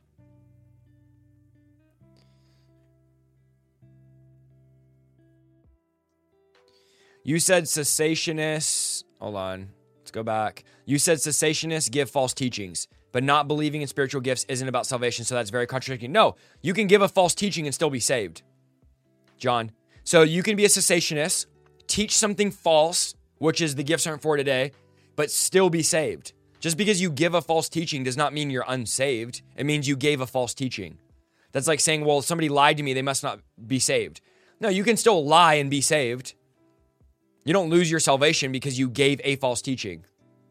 You said cessationists. Hold on. Let's go back. You said cessationists give false teachings, but not believing in spiritual gifts isn't about salvation, so that's very contradicting. No, you can give a false teaching and still be saved, John. So you can be a cessationist, teach something false, which is the gifts aren't for today, but still be saved. Just because you give a false teaching does not mean you're unsaved. It means you gave a false teaching. That's like saying, well, somebody lied to me, they must not be saved. No, you can still lie and be saved. You don't lose your salvation because you gave a false teaching.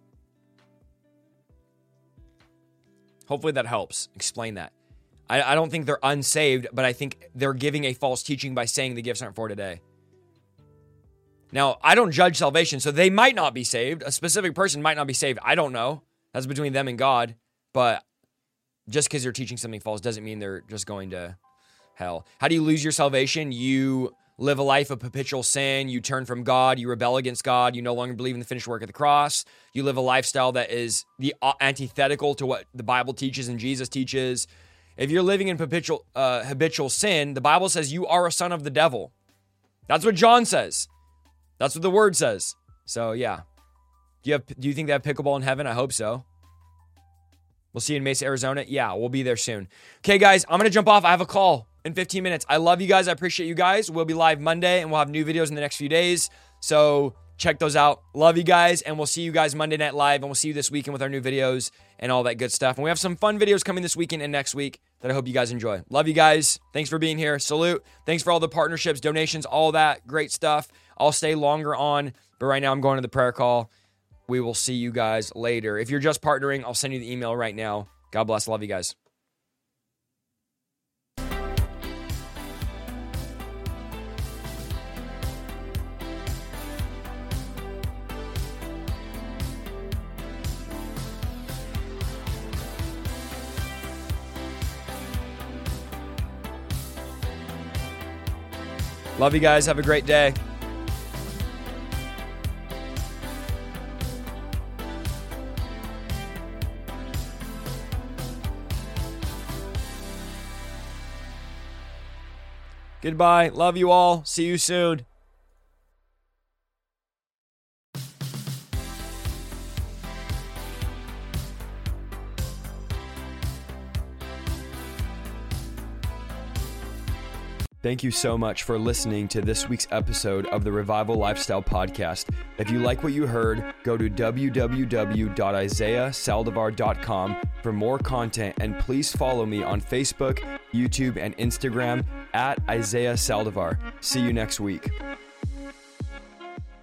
Hopefully that helps explain that. I, I don't think they're unsaved, but I think they're giving a false teaching by saying the gifts aren't for today. Now, I don't judge salvation, so they might not be saved. A specific person might not be saved. I don't know. That's between them and God. But just because they're teaching something false doesn't mean they're just going to hell. How do you lose your salvation? You live a life of perpetual sin. You turn from God. You rebel against God. You no longer believe in the finished work of the cross. You live a lifestyle that is the antithetical to what the Bible teaches and Jesus teaches. If you're living in perpetual, uh, habitual sin, the Bible says you are a son of the devil. That's what John says. That's what the word says. So yeah. Do you have? Do you think they have pickleball in heaven? I hope so. We'll see you in Mesa, Arizona. Yeah, we'll be there soon. Okay, guys, I'm going to jump off. I have a call in fifteen minutes. I love you guys. I appreciate you guys. We'll be live Monday, and we'll have new videos in the next few days. So check those out. Love you guys, and we'll see you guys Monday Night Live, and we'll see you this weekend with our new videos and all that good stuff. And we have some fun videos coming this weekend and next week that I hope you guys enjoy. Love you guys. Thanks for being here. Salute. Thanks for all the partnerships, donations, all that great stuff. I'll stay longer on, but right now I'm going to the prayer call. We will see you guys later. If you're just partnering, I'll send you the email right now. God bless. Love you guys. Love you guys. Have a great day. Goodbye. Love you all. See you soon. Thank you so much for listening to this week's episode of the Revival Lifestyle Podcast. If you like what you heard, go to w w w dot isaiah saldivar dot com for more content, and please follow me on Facebook, YouTube, and Instagram at Isaiah Saldivar. See you next week.